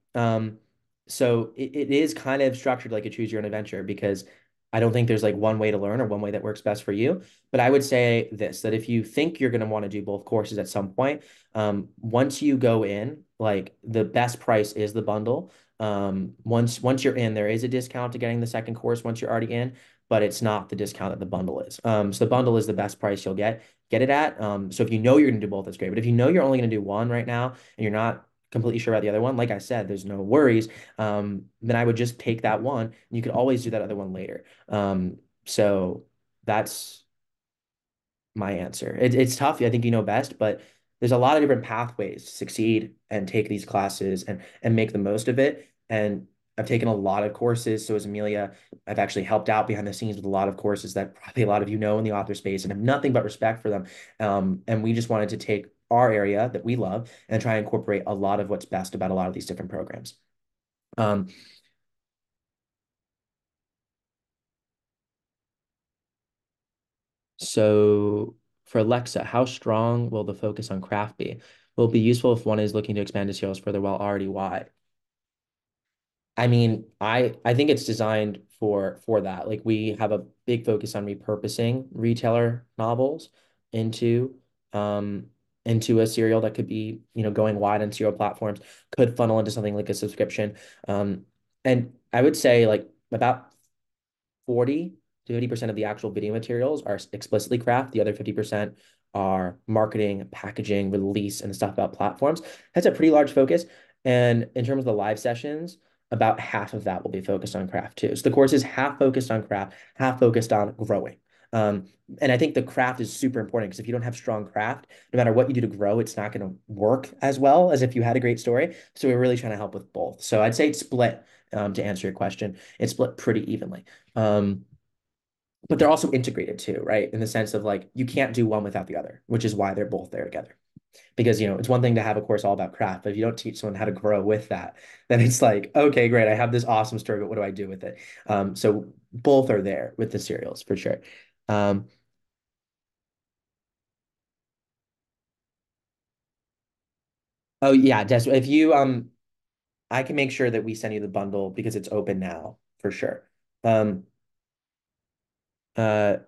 So it is kind of structured like a choose your own adventure because I don't think there's like one way to learn or one way that works best for you. But I would say this, that if you think you're going to want to do both courses at some point, once you go in, like the best price is the bundle. Once you're in, there is a discount to getting the second course once you're already in, but it's not the discount that the bundle is. So the bundle is the best price you'll get it at. So if you know you're going to do both, that's great. But if you know you're only going to do one right now and you're not completely sure about the other one, like I said, there's no worries. Then I would just take that one. And you could always do that other one later. So That's my answer. It's tough. I think you know best, but there's a lot of different pathways to succeed and take these classes and make the most of it. And I've taken a lot of courses. So as Amelia, I've actually helped out behind the scenes with a lot of courses that probably a lot of you know in the author space and have nothing but respect for them. And we just wanted to take our area that we love and try and incorporate a lot of what's best about a lot of these different programs. Um, So for Alexa, how strong will the focus on craft be? Will it be useful if one is looking to expand his sales further while already wide? I mean, I think it's designed for that. Like we have a big focus on repurposing retailer novels into into a serial that could be, going wide on serial platforms, could funnel into something like a subscription. And I would say like about 40 to 50% of the actual video materials are explicitly craft. The other 50% are marketing, packaging, release, and stuff about platforms. That's a pretty large focus. And in terms of the live sessions, about half of that will be focused on craft too. So the course is half focused on craft, half focused on growing. Um, and I think the craft is super important because if you don't have strong craft, no matter what you do to grow, it's not going to work as well as if you had a great story. So we're really trying to help with both. So I'd say it's split, to answer your question. It's split pretty evenly. Um, but they're also integrated too, right? In the sense of like you can't do one without the other, which is why they're both there together. Because it's one thing to have a course all about craft, but if you don't teach someone how to grow with that, then it's like, okay, great, I have this awesome story, but what do I do with it? So both are there with the serials for sure. Um, oh yeah, Des, if you I can make sure that we send you the bundle because it's open now for sure. Um, uh,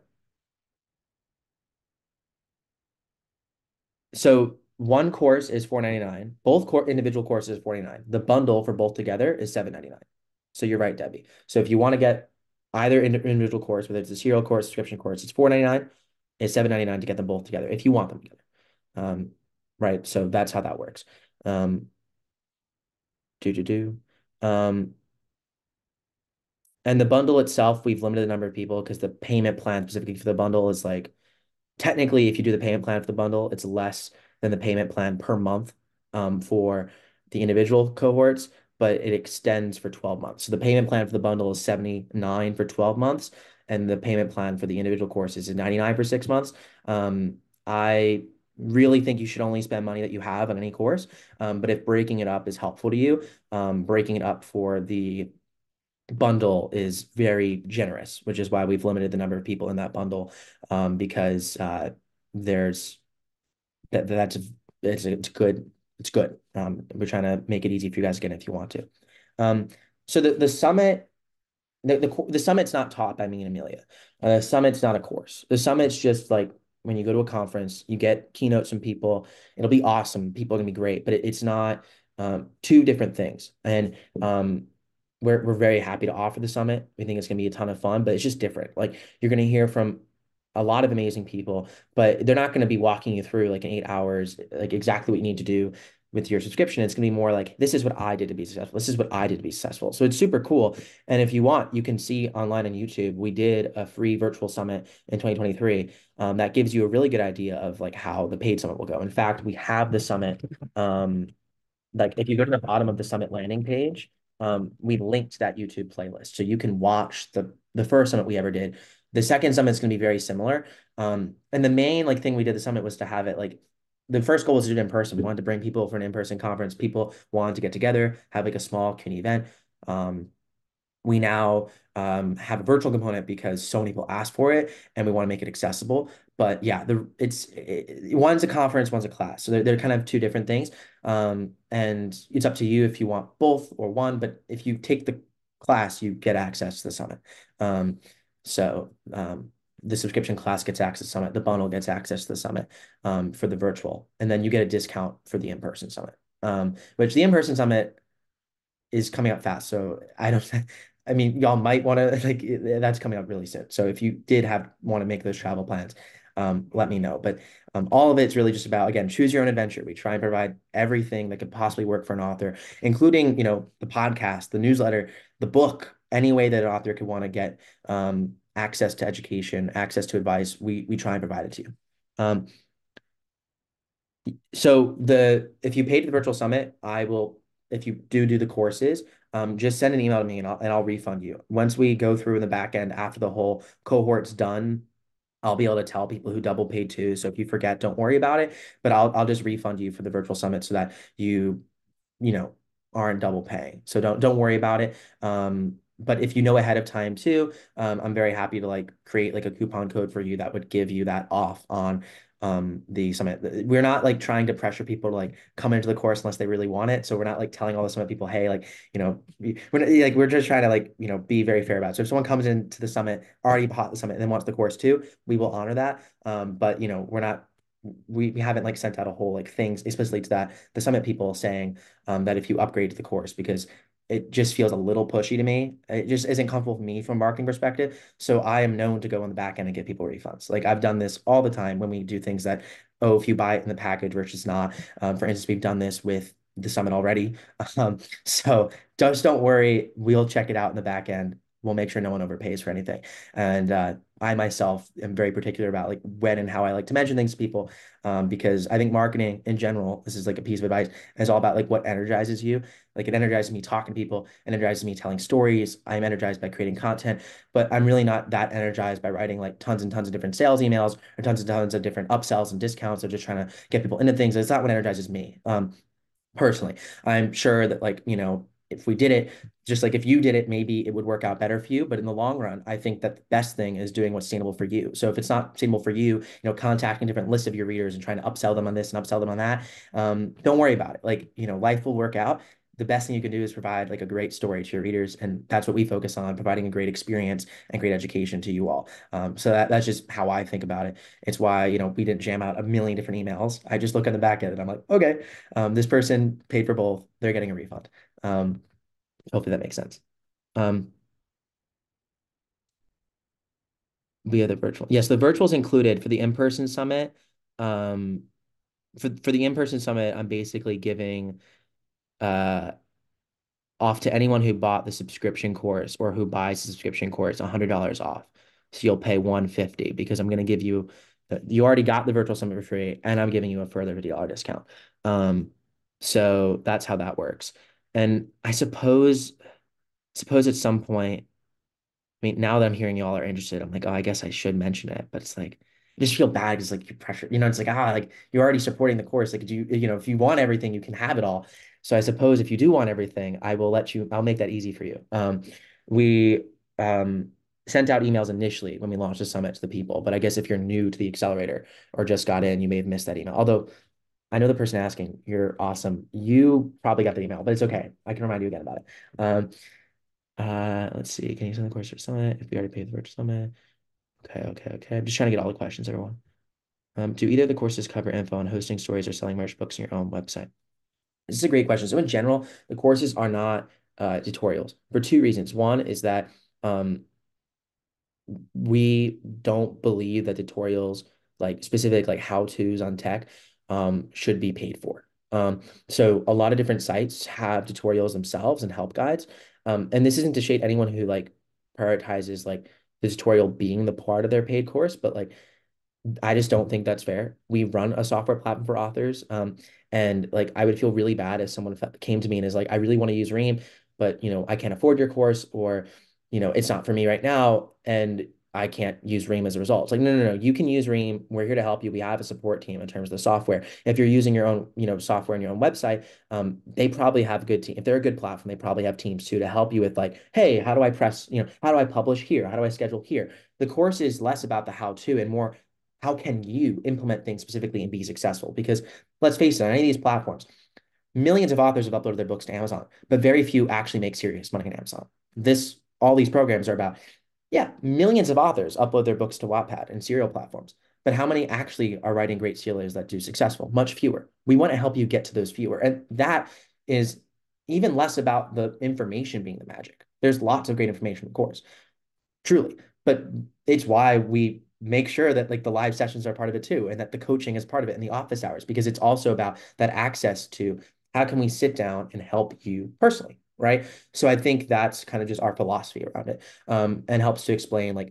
So one course is 4.99. Both individual courses is 4.99. The bundle for both together is 7.99. So you're right, Debbie. So if you want to get either individual course, whether it's a serial course, subscription course, it's 4.99. It's 7.99 to get them both together if you want them together. Um, right. So that's how that works. Um, do do do. Um, and the bundle itself, we've limited the number of people because the payment plan specifically for the bundle is like technically, if you do the payment plan for the bundle, it's less than the payment plan per month for the individual cohorts, but it extends for 12 months. So the payment plan for the bundle is 79 for 12 months, and the payment plan for the individual courses is 99 for 6 months. I really think you should only spend money that you have on any course. But if breaking it up is helpful to you, breaking it up for the bundle is very generous, which is why we've limited the number of people in that bundle, because there's that's it's good. It's good. We're trying to make it easy for you guys again if you want to. Um, so the summit the summit's not taught by me and Amelia. The summit's not a course. The summit's just like when you go to a conference, you get keynotes from people. It'll be awesome. People are gonna be great, but it's not two different things. And we're very happy to offer the summit. We think it's gonna be a ton of fun, but it's just different. Like you're gonna hear from a lot of amazing people, but they're not going to be walking you through like in 8 hours, like exactly what you need to do with your subscription. It's going to be more like, this is what I did to be successful. This is what I did to be successful. So it's super cool. And if you want, you can see online on YouTube, we did a free virtual summit in 2023. That gives you a really good idea of like how the paid summit will go. In fact, we have the summit. Like if you go to the bottom of the summit landing page, we linked that YouTube playlist. So you can watch the first summit we ever did. The second summit is going to be very similar. And the main like thing we did the summit was to have it like the first goal was to do it in person. We wanted to bring people for an in-person conference. People wanted to get together, have like a small community event. We now have a virtual component because so many people ask for it and we want to make it accessible. But yeah, one's a conference, one's a class. So they're kind of two different things. And it's up to you if you want both or one. But if you take the class, you get access to the summit. Um, so the subscription class gets access to the summit. The bundle gets access to the summit for the virtual. And then you get a discount for the in-person summit. Which the in-person summit is coming up fast. So I don't, I mean, y'all might want to like that's coming up really soon. So if you did have want to make those travel plans, let me know. But all of it's really just about, again, choose your own adventure. We try and provide everything that could possibly work for an author, including, the podcast, the newsletter, the book, any way that an author could want to get access to education, access to advice, we try and provide it to you. Um, so the if you pay to the virtual summit, I will, if you do the courses, just send an email to me and I'll refund you. Once we go through in the back end after the whole cohort's done, I'll be able to tell people who double paid too. So if you forget, don't worry about it. But I'll just refund you for the virtual summit so that you know, aren't double paying. So don't worry about it. But if you know ahead of time too, I'm very happy to like create like a coupon code for you that would give you that off on the summit. We're not like trying to pressure people to like come into the course unless they really want it. So we're not like telling all the summit people, hey, like, we're not, like we're just trying to like, be very fair about it. So if someone comes into the summit, already bought the summit and then wants the course too, we will honor that. But we're not we haven't like sent out a whole like things especially to that the summit people saying that if you upgrade to the course because it just feels a little pushy to me. It just isn't comfortable for me from a marketing perspective. So I am known to go on the back end and get people refunds. Like I've done this all the time when we do things that, oh, if you buy it in the package versus not. For instance, we've done this with the summit already. So just don't worry. We'll check it out in the back end. We'll make sure no one overpays for anything. And I myself am very particular about like when and how I like to mention things to people, because I think marketing in general, this is like a piece of advice, is all about like what energizes you. Like it energizes me talking to people, it energizes me telling stories. I'm energized by creating content, but I'm really not that energized by writing like tons and tons of different sales emails or tons and tons of different upsells and discounts or just trying to get people into things. It's not what energizes me. Personally, I'm sure that like, if we did it, just like if you did it, maybe it would work out better for you. But in the long run, I think that the best thing is doing what's sustainable for you. So if it's not sustainable for you, contacting different lists of your readers and trying to upsell them on this and upsell them on that, don't worry about it. Like, life will work out. The best thing you can do is provide like a great story to your readers. And that's what we focus on, providing a great experience and great education to you all. So that's just how I think about it. It's why, we didn't jam out a million different emails. I just look at the back end and I'm like, okay, this person paid for both. They're getting a refund. Um, Hopefully that makes sense. Um, Via the virtual. Yes, the virtual is included for the in-person summit. Um, for the in-person summit, I'm basically giving uh off to anyone who bought the subscription course or who buys the subscription course $100 off. So you'll pay 150 because I'm going to give you you already got the virtual summit for free and I'm giving you a further $50 discount. Um, so that's how that works. And I suppose at some point, I mean, now that I'm hearing y'all are interested, I'm like, oh, I guess I should mention it. But it's like, I just feel bad because like you pressure, it's like, like you're already supporting the course. Like, if you want everything, you can have it all. So I suppose if you do want everything, I'll make that easy for you. We sent out emails initially when we launched the summit to the people. But I guess if you're new to the accelerator or just got in, you may have missed that email. Although I know the person asking, you're awesome. You probably got the email, but it's okay. I can remind you again about it. Let's see. Can you send the course for summit if we already paid the virtual summit? Okay, okay, okay. I'm just trying to get all the questions, everyone. Do either of the courses cover info on hosting stories or selling merch books on your own website? This is a great question. So in general, the courses are not tutorials for two reasons. One is that um, we don't believe that tutorials, like specific like how-tos on tech, should be paid for. So a lot of different sites have tutorials themselves and help guides. And this isn't to shade anyone who like prioritizes like the tutorial being the part of their paid course, but like I just don't think that's fair. We run a software platform for authors. And like I would feel really bad if someone came to me and is like, I really want to use Ream, but I can't afford your course, or it's not for me right now, and I can't use Ream as a result. It's like, no, no, no, you can use Ream. We're here to help you. We have a support team in terms of the software. If you're using your own, software in your own website, they probably have a good team. If they're a good platform, they probably have teams too to help you with like, hey, how do I press, how do I publish here? How do I schedule here? The course is less about the how to and more how can you implement things specifically and be successful? Because let's face it, on any of these platforms, millions of authors have uploaded their books to Amazon, but very few actually make serious money on Amazon. All these programs are about, yeah, millions of authors upload their books to Wattpad and serial platforms. But how many actually are writing great serials that do successful? Much fewer. We want to help you get to those fewer. And that is even less about the information being the magic. There's lots of great information, of course, truly. But it's why we make sure that like the live sessions are part of it too, and that the coaching is part of it in the office hours, because it's also about that access to how can we sit down and help you personally, right? So I think that's kind of just our philosophy around it, and helps to explain like that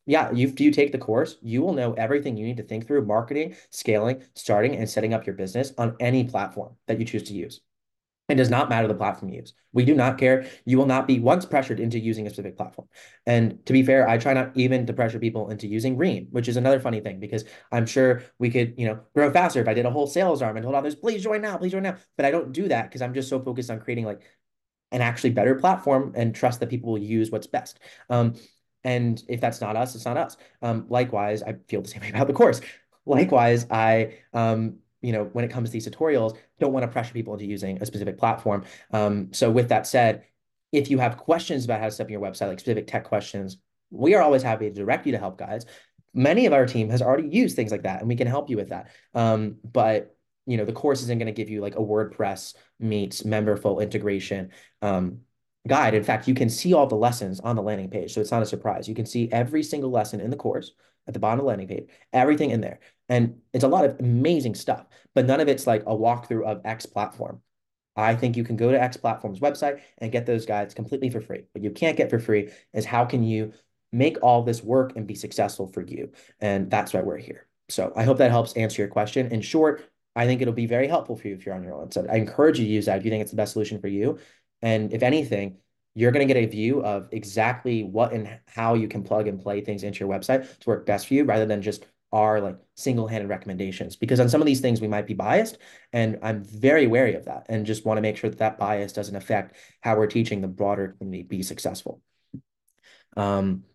yeah, you take the course, you will know everything you need to think through marketing, scaling, starting, and setting up your business on any platform that you choose to use. It does not matter the platform you use. We do not care. You will not be once pressured into using a specific platform. And to be fair, I try not even to pressure people into using Ream, which is another funny thing because I'm sure we could, grow faster if I did a whole sales arm and told others, please join now, please join now. But I don't do that because I'm just so focused on creating like an actually better platform and trust that people will use what's best. And if that's not us, it's not us. Likewise, I feel the same way about the course. Likewise, when it comes to these tutorials, don't want to pressure people into using a specific platform. So with that said, if you have questions about how to set up your website, like specific tech questions, we are always happy to direct you to help guides. Many of our team has already used things like that, and we can help you with that. But the course isn't going to give you like a WordPress meets memberful integration um, guide. In fact, you can see all the lessons on the landing page. So it's not a surprise. You can see every single lesson in the course at the bottom of the landing page, everything in there. And it's a lot of amazing stuff, but none of it's like a walkthrough of X platform. I think you can go to X platform's website and get those guides completely for free. What you can't get for free is how can you make all this work and be successful for you? And that's why we're here. So I hope that helps answer your question. In short, I think it'll be very helpful for you if you're on your own. So I encourage you to use that if you think it's the best solution for you. And if anything, you're going to get a view of exactly what and how you can plug and play things into your website to work best for you rather than just our like single-handed recommendations. Because on some of these things, we might be biased, and I'm very wary of that and just want to make sure that that bias doesn't affect how we're teaching the broader community be successful. Um,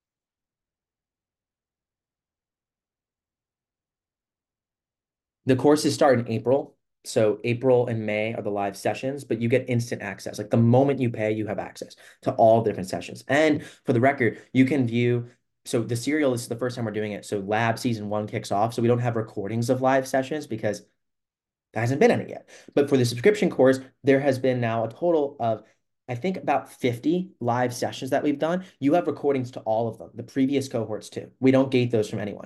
The courses start in April. So April and May are the live sessions, but you get instant access. Like the moment you pay, you have access to all different sessions. And for the record, you can view. So the serial is the first time we're doing it. So lab season one kicks off. So we don't have recordings of live sessions because there hasn't been any yet. But for the subscription course, there has been now a total of, I think, about 50 live sessions that we've done. You have recordings to all of them, the previous cohorts too. We don't gate those from anyone.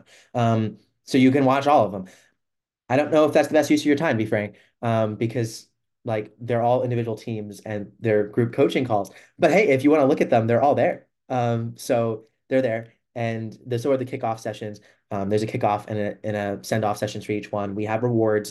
So you can watch all of them. I don't know if that's the best use of your time, to be frank, because like they're all individual teams and they're group coaching calls. But hey, if you want to look at them, they're all there. So they're there, and so are the kickoff sessions. There's a kickoff and a send off sessions for each one. We have rewards.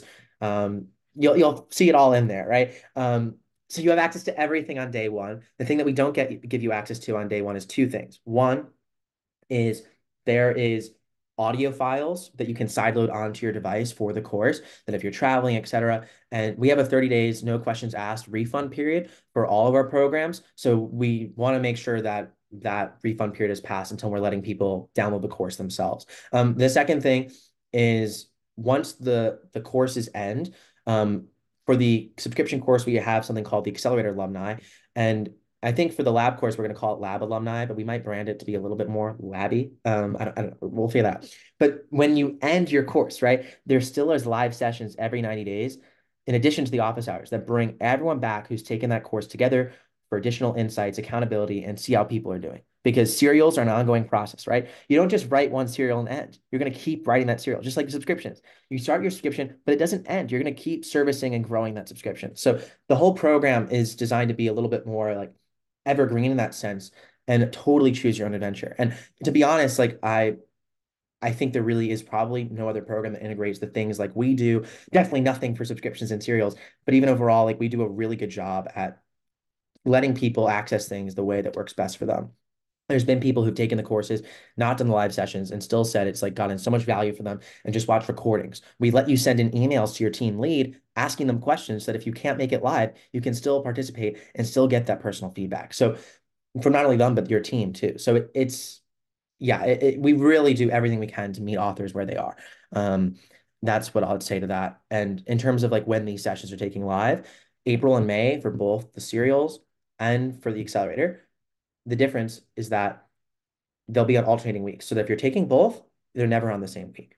You'll see it all in there, right? So you have access to everything on day one. The thing that we don't give you access to on day one is two things. One is there is audio files that you can sideload onto your device for the course that if you're traveling, etc. And we have a 30 days, no questions asked refund period for all of our programs. So we want to make sure that that refund period is passed until we're letting people download the course themselves. The second thing is once the courses end, for the subscription course, we have something called the Accelerator Alumni. And I think for the lab course, we're going to call it Lab Alumni, but we might brand it to be a little bit more labby. I don't, we'll figure that out. But when you end your course, right, there still is live sessions every 90 days, in addition to the office hours that bring everyone back who's taken that course together for additional insights, accountability, and see how people are doing. Because serials are an ongoing process, right? You don't just write one serial and end. You're going to keep writing that serial, just like subscriptions. You start your subscription, but it doesn't end. You're going to keep servicing and growing that subscription. So the whole program is designed to be a little bit more like evergreen in that sense and totally choose your own adventure. And to be honest, like I think there really is probably no other program that integrates the things like we do. Definitely nothing for subscriptions and serials, but even overall, like we do a really good job at letting people access things the way that works best for them. There's been people who've taken the courses, not done the live sessions, and still said it's like gotten so much value for them and just watch recordings. We let you send in emails to your team lead asking them questions so that if you can't make it live, you can still participate and still get that personal feedback. So from not only them, but your team too. So we really do everything we can to meet authors where they are. Um, that's what I would say to that. And in terms of like when these sessions are taking live, April and May for both the serials and for the accelerator, the difference is that they'll be on alternating weeks. So that if you're taking both, they're never on the same week.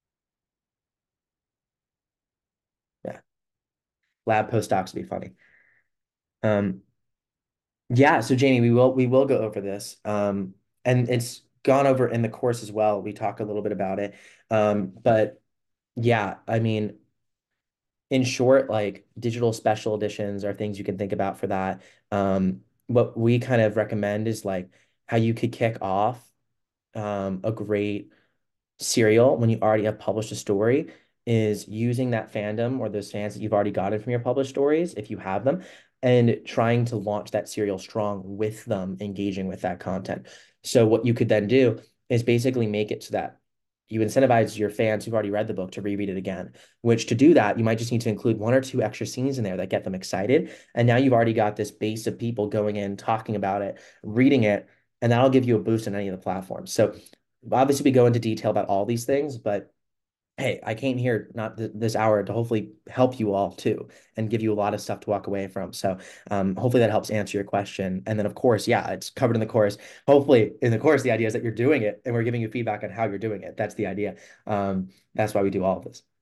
Yeah. Lab postdocs would be funny. Um, yeah, so Jamie, we will go over this. And it's gone over in the course as well. We talk a little bit about it. But yeah, I mean, in short, like digital special editions are things you can think about for that. What we kind of recommend is like how you could kick off a great serial when you already have published a story is using that fandom or those fans that you've already gotten from your published stories, if you have them, and trying to launch that serial strong with them, engaging with that content. So what you could then do is basically make it so that you incentivize your fans who've already read the book to reread it again, which to do that, you might just need to include one or two extra scenes in there that get them excited. And now you've already got this base of people going in, talking about it, reading it, and that'll give you a boost on any of the platforms. So obviously we go into detail about all these things, but hey, I came here not this hour to hopefully help you all too and give you a lot of stuff to walk away from. So hopefully that helps answer your question. And then of course, yeah, it's covered in the course. Hopefully in the course, the idea is that you're doing it and we're giving you feedback on how you're doing it. That's the idea. That's why we do all of this.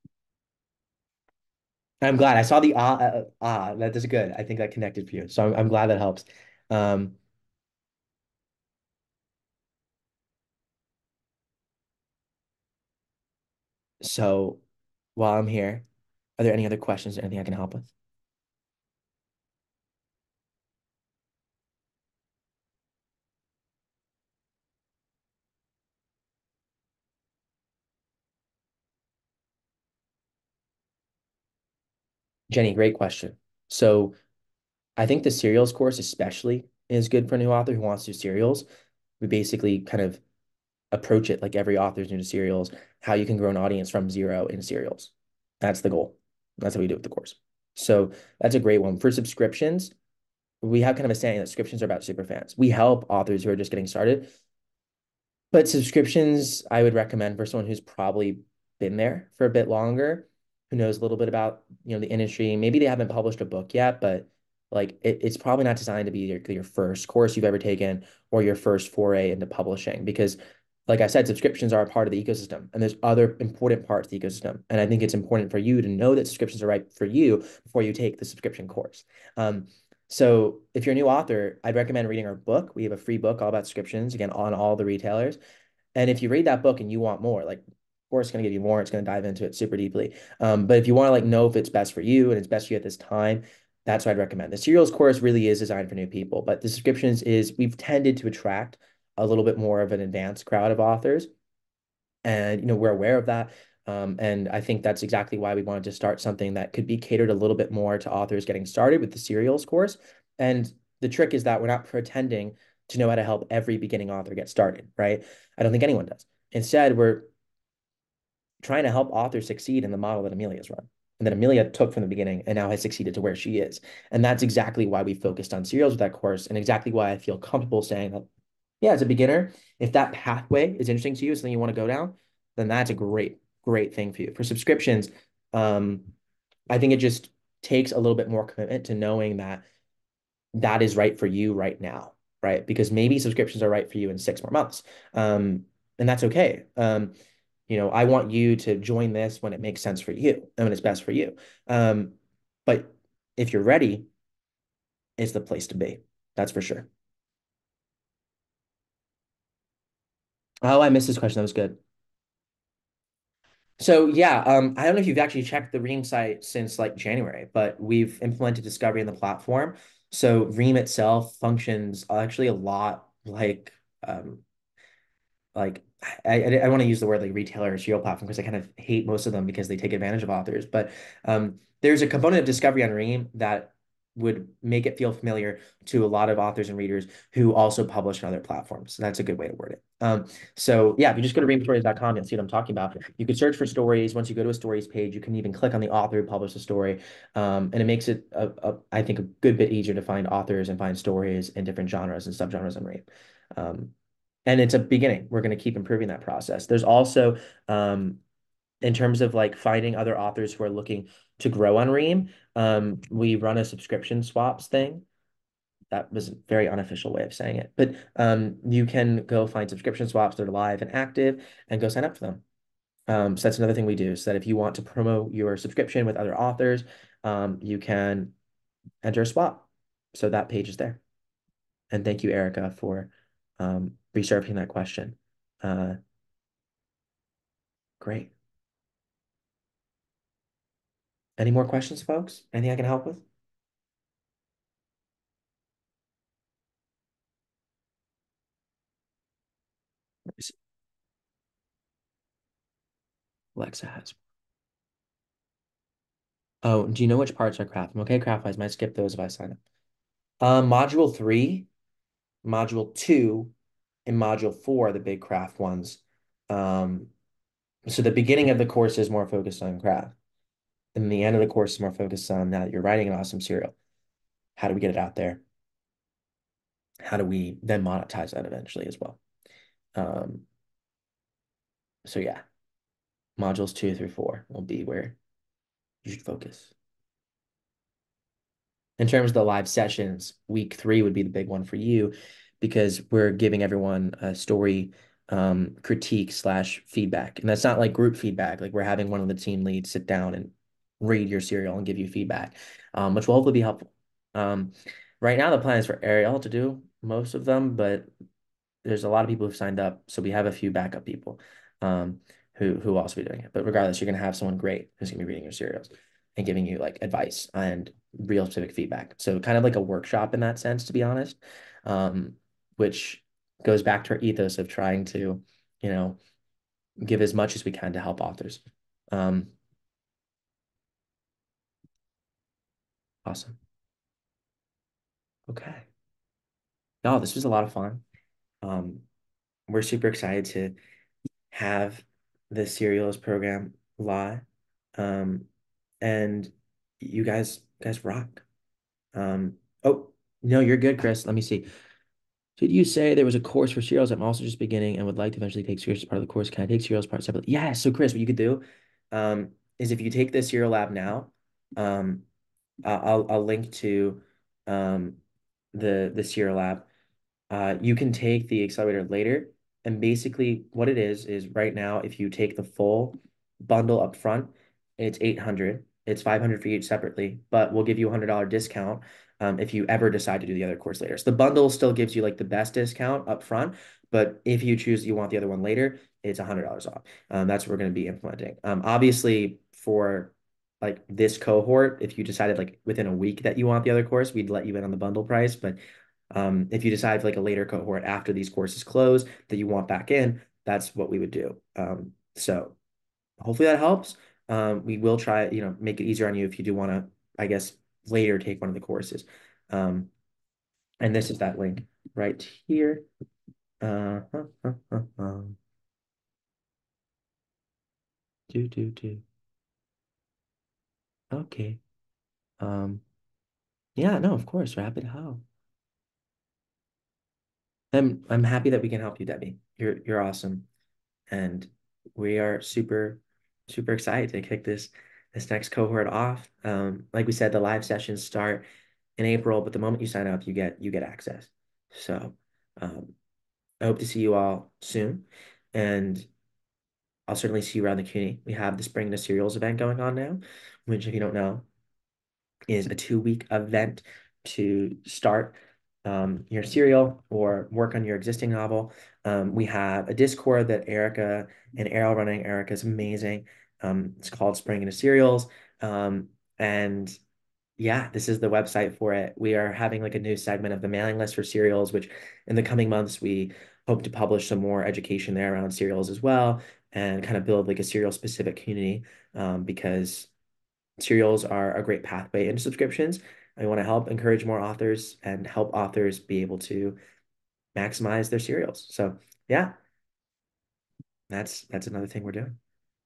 I'm glad I saw the that is good. I think that connected for you. So I'm glad that helps. Um, so while I'm here, are there any other questions or anything I can help with? Jenny, great question. So I think the serials course especially is good for a new author who wants to do serials. We basically kind of approach it like every author's new to serials, how you can grow an audience from zero in serials. That's the goal. That's what we do with the course. So that's a great one. For subscriptions, we have kind of a saying that subscriptions are about super fans. We help authors who are just getting started, but subscriptions, I would recommend for someone who's probably been there for a bit longer, who knows a little bit about, the industry. Maybe they haven't published a book yet, but like it's probably not designed to be your first course you've ever taken or your first foray into publishing because like I said, subscriptions are a part of the ecosystem and there's other important parts of the ecosystem. And I think it's important for you to know that subscriptions are right for you before you take the subscription course. So if you're a new author, I'd recommend reading our book. We have a free book all about subscriptions, again, on all the retailers. And if you read that book and you want more, like, of course, it's going to give you more. It's going to dive into it super deeply. But if you want to like know if it's best for you and it's best for you at this time, that's what I'd recommend. The serials course really is designed for new people, but the subscriptions is we've tended to attract a little bit more of an advanced crowd of authors, and we're aware of that. And I think that's exactly why we wanted to start something that could be catered a little bit more to authors getting started with the serials course. And the trick is that we're not pretending to know how to help every beginning author get started, right? I don't think anyone does. Instead, we're trying to help authors succeed in the model that Amelia's run and that Amelia took from the beginning and now has succeeded to where she is. And that's exactly why we focused on serials with that course and exactly why I feel comfortable saying that, yeah, as a beginner, if that pathway is interesting to you, something you want to go down, then that's a great, great thing for you. For subscriptions, um, I think it just takes a little bit more commitment to knowing that that is right for you right now, right? Because maybe subscriptions are right for you in 6 more months. And that's okay. I want you to join this when it makes sense for you and when it's best for you. But if you're ready, it's the place to be. That's for sure. Oh, I missed this question. That was good. So yeah, I don't know if you've actually checked the Ream site since like January, but we've implemented discovery in the platform. So Ream itself functions actually a lot like I want to use the word like retailer or serial platform because I kind of hate most of them because they take advantage of authors. But there's a component of discovery on Ream that would make it feel familiar to a lot of authors and readers who also publish on other platforms. So that's a good way to word it. So yeah, if you just go to reamstories.com, you'll see what I'm talking about. You could search for stories. Once you go to a stories page, you can even click on the author who published a story. And it makes it, I think, a good bit easier to find authors and find stories in different genres and subgenres on Ream. Um, and it's a beginning. We're going to keep improving that process. There's also, in terms of like finding other authors who are looking to grow on Ream, we run a subscription swaps thing. That was a very unofficial way of saying it, but you can go find subscription swaps that are live and active and go sign up for them. So that's another thing we do. So that if you want to promote your subscription with other authors, you can enter a swap. So that page is there. And thank you, Erica, for resurfacing that question. Uh, Great. Any more questions, folks? Anything I can help with? Alexa has. Oh, do you know which parts are craft? Okay, craft wise, might skip those if I sign up. Module three, module two, and module four are the big craft ones. Um, so the beginning of the course is more focused on craft, and the end of the course is more focused on now that you're writing an awesome serial. How do we get it out there? How do we then monetize that eventually as well? Um, so yeah, modules two through four will be where you should focus. In terms of the live sessions, week three would be the big one for you because we're giving everyone a story critique slash feedback. And that's not like group feedback. Like we're having one of the team leads sit down and read your serial and give you feedback, which will hopefully be helpful. Um, right now, the plan is for Ariel to do most of them, but there's a lot of people who've signed up, so we have a few backup people um, who will also be doing it. But regardless, you're gonna have someone great who's gonna be reading your serials and giving you like advice and real specific feedback. So kind of like a workshop in that sense, to be honest, um, which goes back to our ethos of trying to, you know, give as much as we can to help authors. Um, awesome. Okay. No, this was a lot of fun. Um, we're super excited to have the serials program live. Um, and you guys rock. Oh, no, you're good, Chris. Let me see. Did you say there was a course for serials? I'm also just beginning and would like to eventually take serials as part of the course. Can I take serials part separately? Yeah. So Chris, what you could do is if you take the serial lab now, um, I'll link to um, the serial lab. You can take the accelerator later. And basically, what it is right now, if you take the full bundle up front, it's 800. It's 500 for each separately, but we'll give you a $100 discount if you ever decide to do the other course later. So the bundle still gives you like the best discount up front, but if you choose you want the other one later, it's $100 off. That's what we're going to be implementing. Obviously, for like this cohort, if you decided like within a week that you want the other course, we'd let you in on the bundle price, but if you decide for like a later cohort after these courses close that you want back in, that's what we would do. So hopefully that helps. We will try, make it easier on you if you do want to, I guess, later take one of the courses. Um, and this is that link right here. Do. Okay. Um, yeah, no, of course, rapid how. I'm happy that we can help you, Debbie. You're awesome. And we are super excited to kick this next cohort off. Like we said, the live sessions start in April, but the moment you sign up, you get access. So um, I hope to see you all soon, and I'll certainly see you around the CUNY. We have the Spring to Serials event going on now, which if you don't know is a 2-week event to start your serial or work on your existing novel. We have a Discord that Erica and Errol running. Erica's amazing. It's called Spring into Serials. And yeah, this is the website for it. We are having like a new segment of the mailing list for serials, which in the coming months we hope to publish some more education there around serials as well and kind of build like a serial specific community because serials are a great pathway into subscriptions. I want to help encourage more authors and help authors be able to maximize their serials. So yeah, that's another thing we're doing.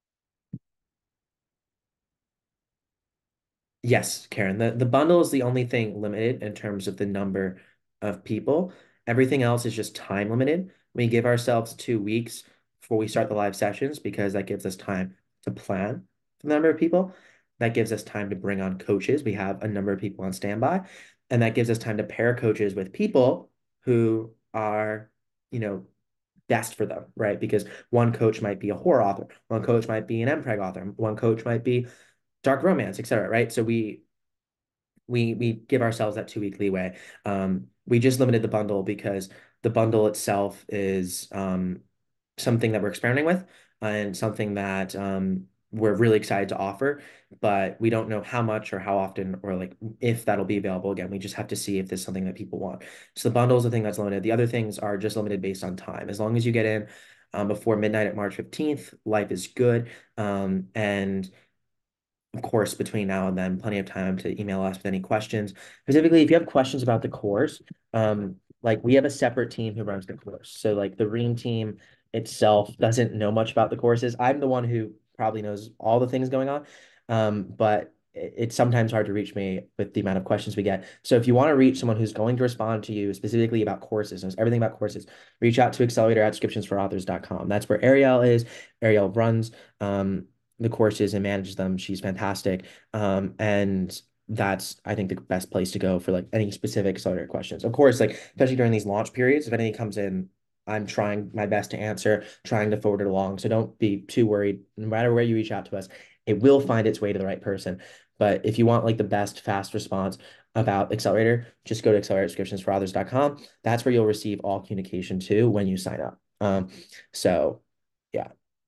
Yes, Karen, the bundle is the only thing limited in terms of the number of people. Everything else is just time limited. We give ourselves 2 weeks before we start the live sessions because that gives us time to plan for the number of people. That gives us time to bring on coaches. We have a number of people on standby, and that gives us time to pair coaches with people who are, you know, best for them, right? Because one coach might be a horror author, one coach might be an MPreg author, one coach might be dark romance, etc. Right? So we give ourselves that 2 week leeway. We just limited the bundle because the bundle itself is something that we're experimenting with and something that we're really excited to offer, but we don't know how much or how often or like if that'll be available again. We just have to see if there's something that people want. So the bundle is the thing that's limited. The other things are just limited based on time. As long as you get in before midnight at March 15th. Life is good. And of course, between now and then, plenty of time to email us with any questions. Specifically, if you have questions about the course, like we have a separate team who runs the course. So like the Ream team itself doesn't know much about the courses. I'm the one who probably knows all the things going on. But it's sometimes hard to reach me with the amount of questions we get. So if you want to reach someone who's going to respond to you specifically about courses, knows everything about courses, reach out to accelerator at subscriptionsforauthors.com. That's where Ariel is. Ariel runs the courses and manages them. She's fantastic. And that's, I think, the best place to go for like any specific accelerator questions. Of course, like especially during these launch periods, if anything comes in, I'm trying my best to answer, trying to forward it along. So don't be too worried. No matter where you reach out to us, it will find its way to the right person. But if you want like the best fast response about Accelerator, just go to acceleratorsubscriptionsforauthors.com. That's where you'll receive all communication too when you sign up. So yeah.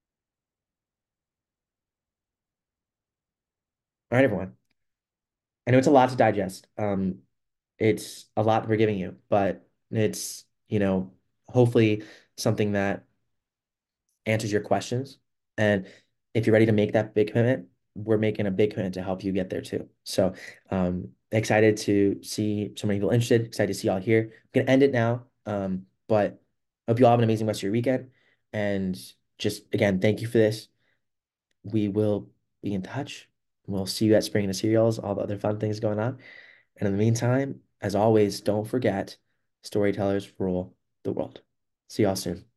All right, everyone. I know it's a lot to digest. It's a lot we're giving you, but it's, hopefully something that answers your questions. And if you're ready to make that big commitment, we're making a big commitment to help you get there too. So excited to see so many people interested, excited to see y'all here. I'm gonna end it now. But hope you all have an amazing rest of your weekend. And just again, thank you for this. We will be in touch. We'll see you at Spring into Cereals, all the other fun things going on. And in the meantime, as always, don't forget, storytellers rule the world. See y'all soon.